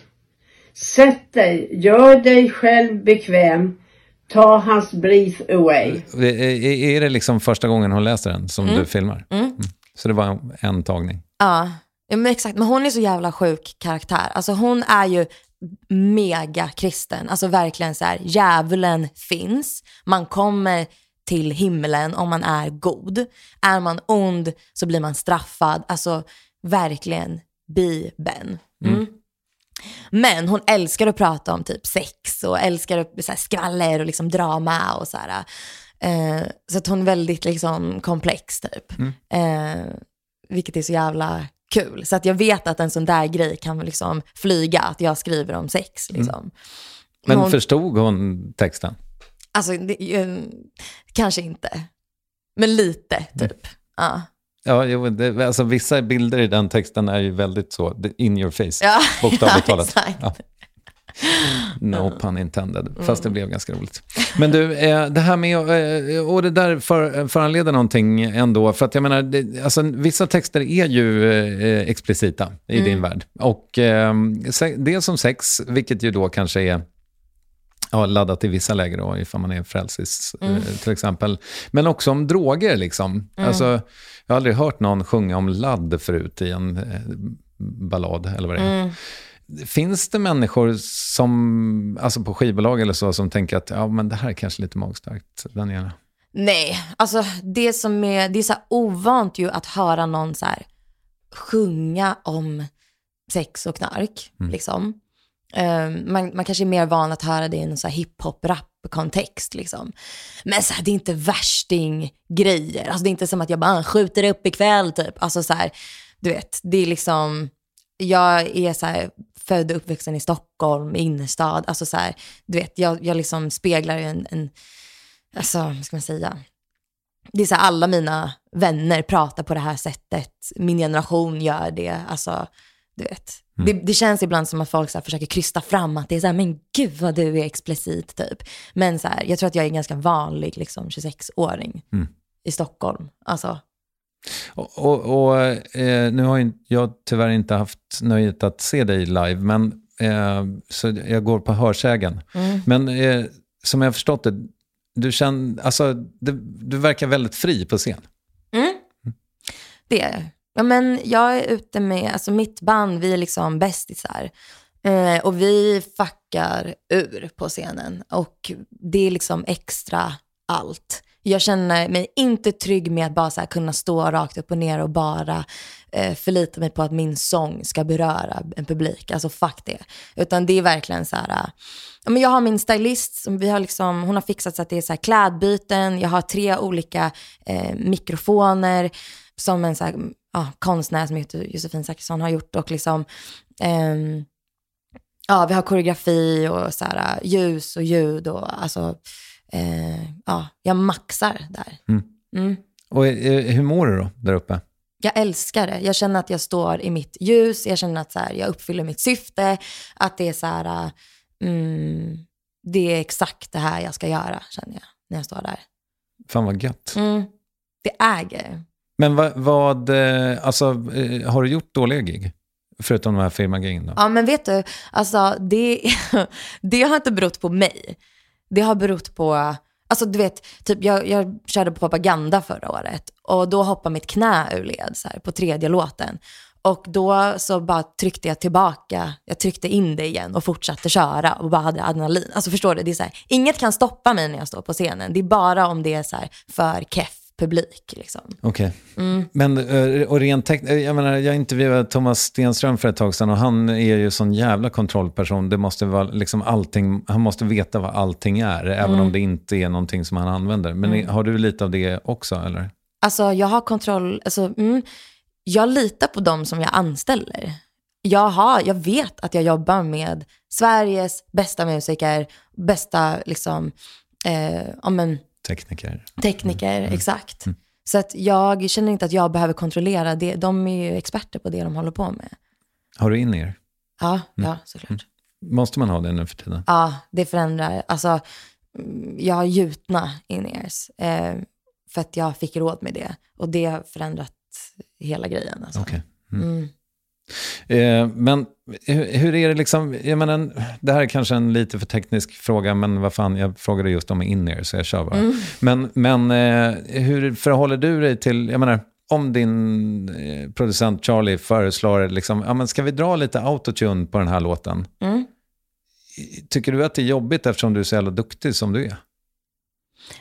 Sätt dig, gör dig själv bekväm. Ta hans breath away. Är, är det liksom första gången hon läser den som mm. du filmar? Mm. Mm. Så det var en tagning. Ja. Ja, men exakt. Men hon är så jävla sjuk karaktär. Alltså hon är ju mega kristen. Alltså verkligen så här, djävulen finns. Man kommer till himlen om man är god. Är man ond så blir man straffad. Alltså verkligen Bibeln. Mm. Mm. Men hon älskar att prata om typ sex och älskar att, så här, skvaller och liksom drama och så här. Eh, så att hon är väldigt liksom komplex typ. Mm. Eh, vilket är så jävla kul. Så att jag vet att en sån där grej kan liksom flyga, att jag skriver om sex liksom. Mm. Men hon, förstod hon texten? Alltså, det, eh, kanske inte. Men lite typ. Mm. Ja. Ja, jo, det, alltså vissa bilder i den texten är ju väldigt så in your face, ja, bokstavligt ja, talat. Ja. No pun intended, fast det blev ganska roligt. Men du, det här med, och det där för, föranleder någonting ändå, för att jag menar, det, alltså, vissa texter är ju explicita i mm. din värld. Och det är som sex, vilket ju då kanske är ja, laddat i vissa läger då, ifall man är frälsis mm. till exempel. Men också om droger liksom. Mm. Alltså, jag har aldrig hört någon sjunga om ladd förut i en eh, ballad eller vad det är. Mm. Finns det människor som, alltså på skivbolag eller så, som tänker att ja, men det här är kanske lite magstarkt, Daniela? Nej, alltså det som är, det är så här ovant ju att höra någon så här sjunga om sex och knark, mm. liksom. Um, man, man kanske är mer van att höra det i en så här hiphop-rap-kontext liksom. Men så här, det är inte värsting-grejer. Alltså det är inte som att jag bara skjuter upp ikväll typ. Alltså så här, du vet, det är liksom, jag är så här född och uppvuxen i Stockholm, i innerstad. Alltså så här, du vet, jag, jag liksom speglar en, en alltså, vad ska man säga? Det är så här, alla mina vänner pratar på det här sättet. Min generation gör det, alltså, du vet. Mm. Det, det känns ibland som att folk så här försöker krysta fram att det är så här, men gud vad du är explicit typ. Men så här, jag tror att jag är en ganska vanlig liksom tjugosex-åring mm. i Stockholm. Alltså. Och, och, och eh, nu har jag tyvärr inte haft nöjet att se dig live, men eh, så jag går på hörsägen. Mm. Men eh, som jag har förstått det, du känner, alltså du, du verkar väldigt fri på scen. Mm. Mm. Det är Ja, men jag är ute med, alltså mitt band, vi är liksom bästisar. Eh, och vi fuckar ur på scenen. Och det är liksom extra allt. Jag känner mig inte trygg med att bara så här kunna stå rakt upp och ner och bara eh, förlita mig på att min sång ska beröra en publik. Alltså fuck det. Utan det är verkligen så här, äh, ja, men jag har min stylist som vi har liksom, hon har fixat så att det är så här klädbyten. Jag har tre olika eh, mikrofoner som en så här, ja, konstnär som heter Josefin Zachrisson har gjort, och liksom um, ja, vi har koreografi och så här, ljus och ljud och alltså uh, ja, jag maxar där. Mm. Mm. Och hur mår du då där uppe? Jag älskar det. Jag känner att jag står i mitt ljus. Jag känner att så här, jag uppfyller mitt syfte, att det är så här, um, det är exakt det här jag ska göra, känner jag när jag står där. Fan vad gött. Mm. Det äger. Men vad, vad alltså, har du gjort dåliga gig? Förutom de här firmagrejen då? Ja, men vet du, alltså det, det har inte berott på mig. Det har berott på, alltså du vet, typ jag, jag körde på Propaganda förra året. Och då hoppade mitt knä ur led så här, på tredje låten. Och då så bara tryckte jag tillbaka, jag tryckte in det igen och fortsatte köra och bara hade adrenalin. Alltså förstår du, det är så här, inget kan stoppa mig när jag står på scenen. Det är bara om det är så här för keff publik liksom. Okej. Okay. Mm. Men och rent tekniskt, jag menar, jag intervjuade Thomas Stenström för ett tag sedan och han är ju sån jävla kontrollperson. Det måste vara liksom allting, han måste veta vad allting är, mm. även om det inte är någonting som han använder. Men mm. har du lite av det också eller? Alltså jag har kontroll, alltså mm, jag litar på dem som jag anställer. Jag har, jag vet att jag jobbar med Sveriges bästa musiker, bästa liksom eh, ja men Tekniker. Tekniker, mm. exakt. Mm. Så att jag känner inte att jag behöver kontrollera det. De är ju experter på det de håller på med. Har du in-ear? Ja, mm. ja, såklart. Mm. Måste man ha det nu för tiden? Ja, det förändrar. Alltså, jag har gjutna in-ears. Eh, för att jag fick råd med det. Och det har förändrat hela grejen. Alltså. Okej. Okay. Mm. Mm. Eh, men hur, hur är det liksom, jag menar, det här är kanske en lite för teknisk fråga, men vad fan, jag frågade just om in-ear så jag kör bara. Mm. Men, men eh, hur förhåller du dig till, jag menar, om din eh, producent Charlie föreslår liksom, ja men ska vi dra lite autotune på den här låten? Mm. Tycker du att det är jobbigt eftersom du är så jävla duktig som du är?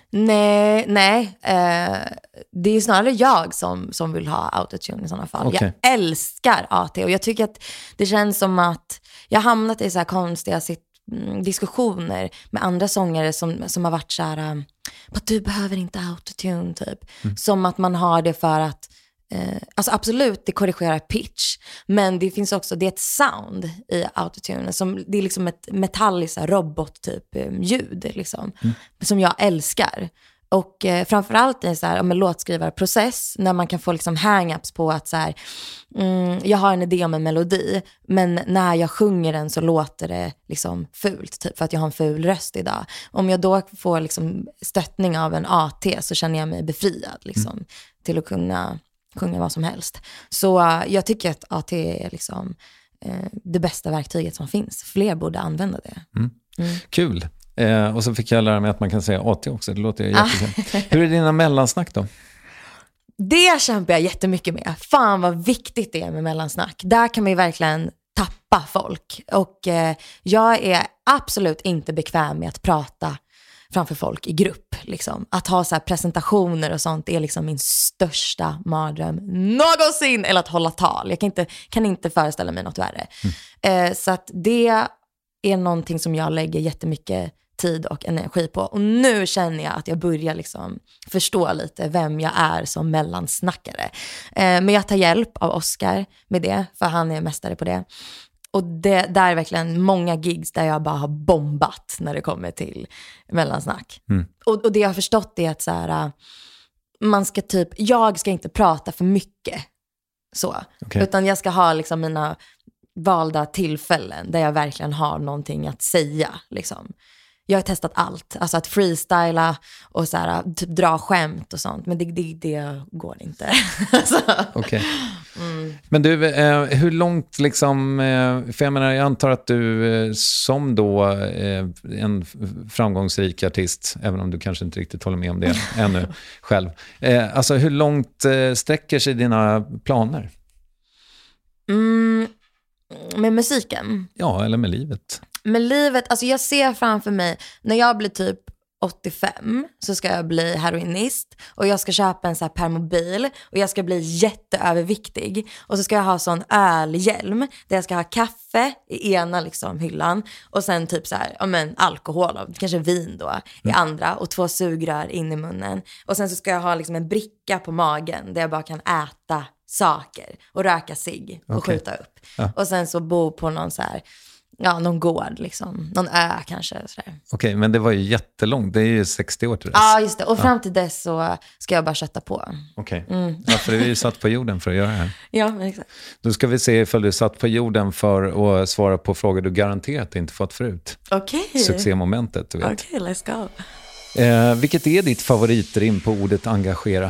Nej, nej. Eh, det är snarare jag som, som vill ha autotune i sådana fall. Okay. Jag älskar A T och jag tycker att det känns som att jag hamnat i så här konstiga sit- diskussioner med andra sångare som, som har varit så här, att du behöver inte autotune typ. Mm. Som att man har det för att Eh, alltså absolut, det korrigerar pitch, men det finns också, det är ett sound i autotune som, det är liksom ett metalliskt robot typ eh, ljud liksom, mm. som jag älskar. Och eh, framförallt i en så här, om en låtskrivarprocess när man kan få liksom hang-ups på att så här, mm, jag har en idé om en melodi, men när jag sjunger den så låter det liksom fult typ för att jag har en ful röst idag. Om jag då får liksom stöttning av en A T så känner jag mig befriad liksom, mm. till att kunna sjunga vad som helst. Så uh, jag tycker att A T är liksom uh, det bästa verktyget som finns. Fler borde använda det. Mm. Mm. Kul. Eh, och så fick jag lära mig att man kan säga A T också. Det låter jättekul. Hur är dina mellansnack då? Det kämpar jag jättemycket med. Fan vad viktigt det är med mellansnack. Där kan man ju verkligen tappa folk. Och eh, jag är absolut inte bekväm med att prata framför folk i grupp. Liksom. Att ha så här presentationer och sånt är liksom min största mardröm någonsin. Eller att hålla tal. Jag kan inte, kan inte föreställa mig något värre. Mm. Eh, så att det är någonting som jag lägger jättemycket tid och energi på. Och nu känner jag att jag börjar liksom förstå lite vem jag är som mellansnackare. Eh, men jag tar hjälp av Oscar med det. För han är mästare på det. Och det där är verkligen många gigs där jag bara har bombat när det kommer till mellansnack. Mm. Och, och det jag har förstått är att så här, man ska typ, jag ska inte prata för mycket så. Okay. Utan jag ska ha liksom mina valda tillfällen där jag verkligen har någonting att säga liksom. Jag har testat allt, alltså att freestyla och så här, typ dra skämt och sånt, men det, det, det går inte. Okej. Okay. Mm. Men du, eh, hur långt liksom, eh, för jag menar, jag antar att du eh, som då eh, en framgångsrik artist, även om du kanske inte riktigt håller med om det ännu själv, eh, alltså hur långt eh, sträcker sig dina planer? Mm, med musiken? Ja, eller med livet. Med livet, alltså jag ser framför mig, när jag blir typ åttiofem så ska jag bli heroinist och jag ska köpa en så här permobil och jag ska bli jätteöverviktig och så ska jag ha sån ölhjälm där jag ska ha kaffe i ena liksom hyllan och sen typ så här, ja men alkohol, kanske vin då i andra och två sugrör in i munnen och sen så ska jag ha liksom en bricka på magen där jag bara kan äta saker och röka cigg och okay. skjuta upp ja. Och sen så bo på någon så här, ja, någon gård liksom. Någon ö kanske. Okej, okay, men det var ju jättelångt. Det är ju sextio år till dess. Ja, just det. Och fram ja. till dess så ska jag bara kötta på. Okej. Okay. Mm. Ja, för du är ju satt på jorden för att göra det här. Ja, men exakt. Då ska vi se ifall du är satt på jorden för att svara på frågor du garanterat inte fått förut. Okej. Okay. Succémomentet, du vet. Okej, okay, let's go. Eh, vilket är ditt favoritrim på ordet engagera?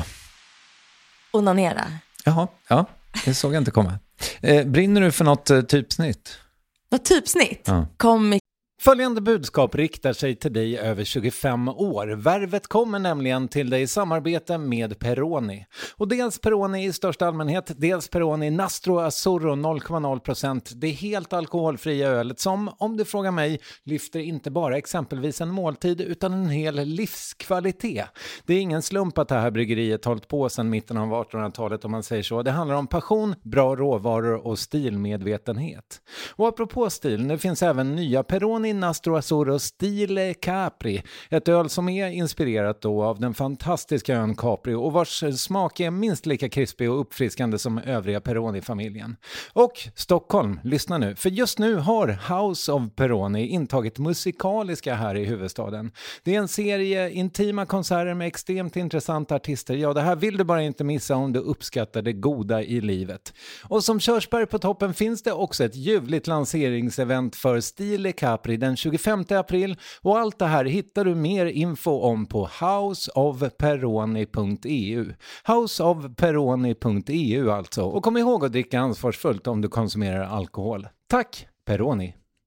Onanera. Jaha, ja. Det såg jag inte komma. Eh, brinner du för något eh, typsnitt? Något typsnitt? Ja. Kom. Följande budskap riktar sig till dig över tjugofem år. Värvet kommer nämligen till dig i samarbete med Peroni. Och dels Peroni i största allmänhet, dels Peroni Nastro Azzurro noll komma noll procent. Det är helt alkoholfria ölet som, om du frågar mig, lyfter inte bara exempelvis en måltid utan en hel livskvalitet. Det är ingen slump att det här bryggeriet hållit på sedan mitten av artonhundratalet om man säger så. Det handlar om passion, bra råvaror och stilmedvetenhet. Och apropå stil, det finns även nya Peroni Nastro Azzurro Stile Capri, ett öl som är inspirerat då av den fantastiska ön Capri och vars smak är minst lika krispig och uppfriskande som övriga Peroni-familjen. Och Stockholm, lyssna nu, för just nu har House of Peroni intagit musikaliska här i huvudstaden. Det är en serie intima konserter med extremt intressanta artister. Ja, det här vill du bara inte missa om du uppskattar det goda i livet. Och som körsbär på toppen finns det också ett ljuvligt lanseringsevent för Stile Capri den tjugofemte april och allt det här hittar du mer info om på house of peroni punkt e u. house of peroni punkt e u alltså. Och kom ihåg att dricka ansvarsfullt om du konsumerar alkohol. Tack, Peroni!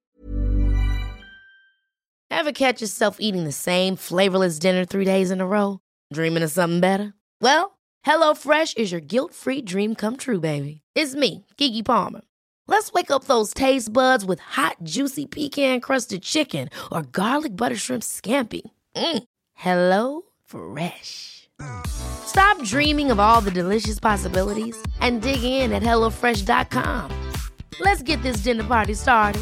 Ever catch yourself eating the same flavorless dinner three days in a row? Dreaming of something better? Well, HelloFresh is your guilt-free dream come true, baby. It's me, Keke Palmer. Let's wake up those taste buds with hot, juicy pecan-crusted chicken or garlic butter shrimp scampi. Mm. Hello Fresh. Stop dreaming of all the delicious possibilities and dig in at hello fresh dot com. Let's get this dinner party started.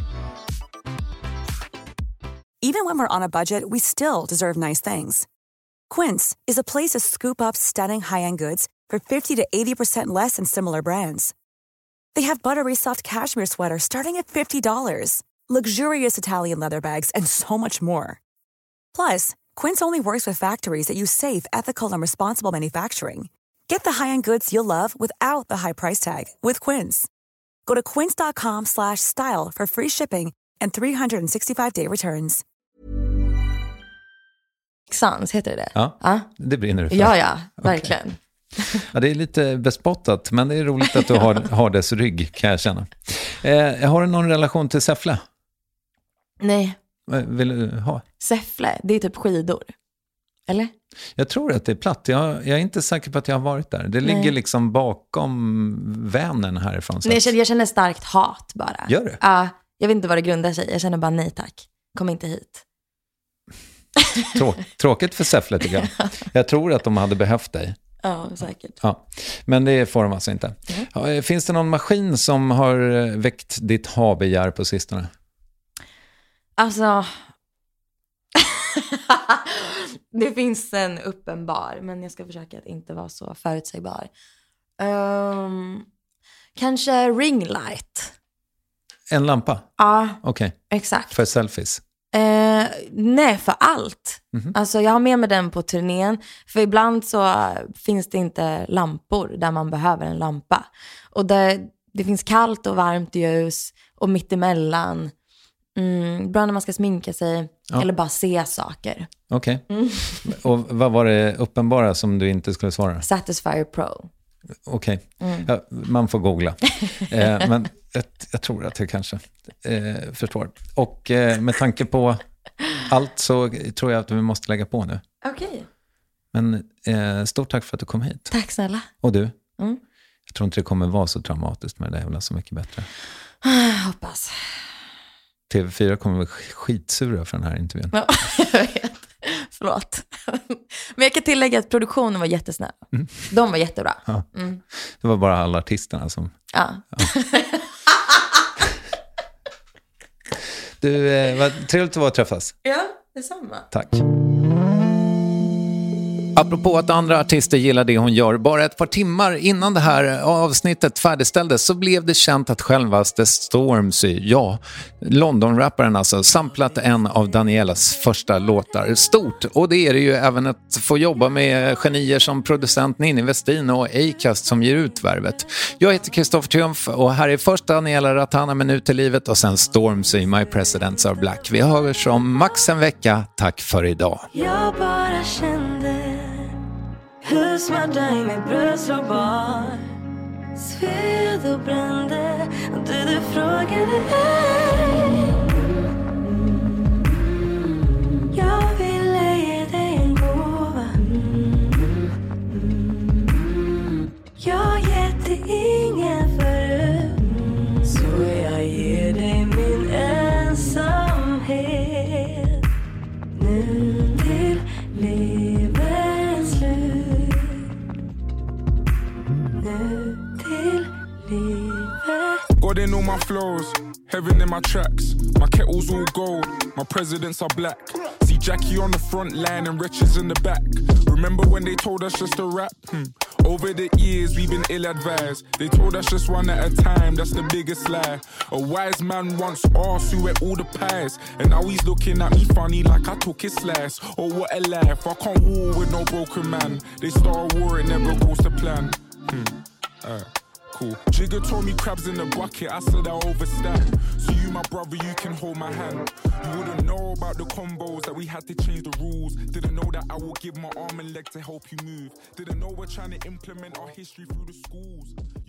Even when we're on a budget, we still deserve nice things. Quince is a place to scoop up stunning high-end goods for fifty to eighty percent less than similar brands. They have buttery soft cashmere sweaters starting at fifty dollars, luxurious Italian leather bags, and so much more. Plus, Quince only works with factories that use safe, ethical, and responsible manufacturing. Get the high-end goods you'll love without the high price tag with Quince. Go to quince dot com slash style for free shipping and three sixty-five day returns. Sans, heter det? Ja, ja. Det brinner det för. Ja, ja, verkligen. Okay. Ja, det är lite bespottat, men det är roligt att du har, har dess rygg, kan jag känna. Eh, har du någon relation till Säffle? Nej. Vill du ha? Säffle, det är typ skidor. Eller? Jag tror att det är platt. Jag, jag är inte säker på att jag har varit där. Det ligger Nej. liksom bakom Vänern härifrån. Nej, jag känner, jag känner starkt hat bara. Gör du? Ja, jag vet inte vad det grundar sig. Jag känner bara nej tack. Kom inte hit. Trå- tråkigt för Säffle tycker jag. Jag tror att de hade behövt dig. Ja, säkert. Ja, men det får de alltså inte. Mm. Finns det någon maskin som har väckt ditt habegär på sistone? Alltså... det finns en uppenbar, men jag ska försöka att inte vara så förutsägbar. Um, kanske ringlight. En lampa? Ja, okej. Okay. Exakt. För selfies? Uh, nej, för allt. Mm-hmm. Alltså jag har med mig den på turnén. För ibland så finns det inte lampor där man behöver en lampa. Och det, det finns kallt och varmt ljus och mittemellan. Mm, bra när man ska sminka sig ja. Eller bara se saker. Okej. Okay. Mm. Och vad var det uppenbara som du inte skulle svara? Satisfyer Pro. Okej. Okay. Mm. Ja, man får googla. eh, men jag, jag tror att jag kanske eh, förstår. Och eh, med tanke på allt så tror jag att vi måste lägga på nu. Okej. Okay. Men eh, stort tack för att du kom hit. Tack snälla. Och du? Mm. Jag tror inte det kommer vara så traumatiskt med det jävla så mycket bättre. Hoppas. T V fyra kommer vara skitsura för den här intervjun. Ja, jag vet. Förlåt. Men jag kan tillägga att produktionen var jättesnäll. Mm. De var jättebra. Ja. Mm. Det var bara alla artisterna som... Ja. ja. Du, eh, vad trevligt att vara träffas. Ja, detsamma. Tack. Apropå att andra artister gillar det hon gör, bara ett par timmar innan det här avsnittet färdigställdes så blev det känt att självaste Stormzy, ja, London-rapparen alltså, samplat en av Danielas första låtar. Stort, och det är det ju även att få jobba med genier som producent Ninni Westin och Acast som ger ut värvet. Jag heter Kristoffer Triumf och här är först Daniela Ratana Minut till livet och sen Stormzy, My Presidents Are Black. Vi hörs om max en vecka. Tack för idag. Jag bara kände hur smärta i mitt bröst låg bar. Sved och brände och du, du frågade ej. Jag ville ge dig en gåva. Jag gett dig ingen förut. Så jag ger dig min ensamhet. Nu till livets slut. Nu till livet. God in all my flows, heaven in my tracks. My kettle's all gold, my presidents are black. See Jackie on the front line and Riches in the back. Remember when they told us just to rap? Hmm. Over the years we've been ill-advised. They told us just one at a time, that's the biggest lie. A wise man once asked who ate all the pies, and now he's looking at me funny like I took his slice. Oh what a life, I can't war with no broken man. They start a war, it never goes to plan. Hmm. Uh. Cool. Jigger told me crabs in the bucket, I said I overstand. So you my brother, you can hold my hand. You wouldn't know about the combos that we had to change the rules. Didn't know that I would give my arm and leg to help you move. Didn't know we're trying to implement our history through the schools.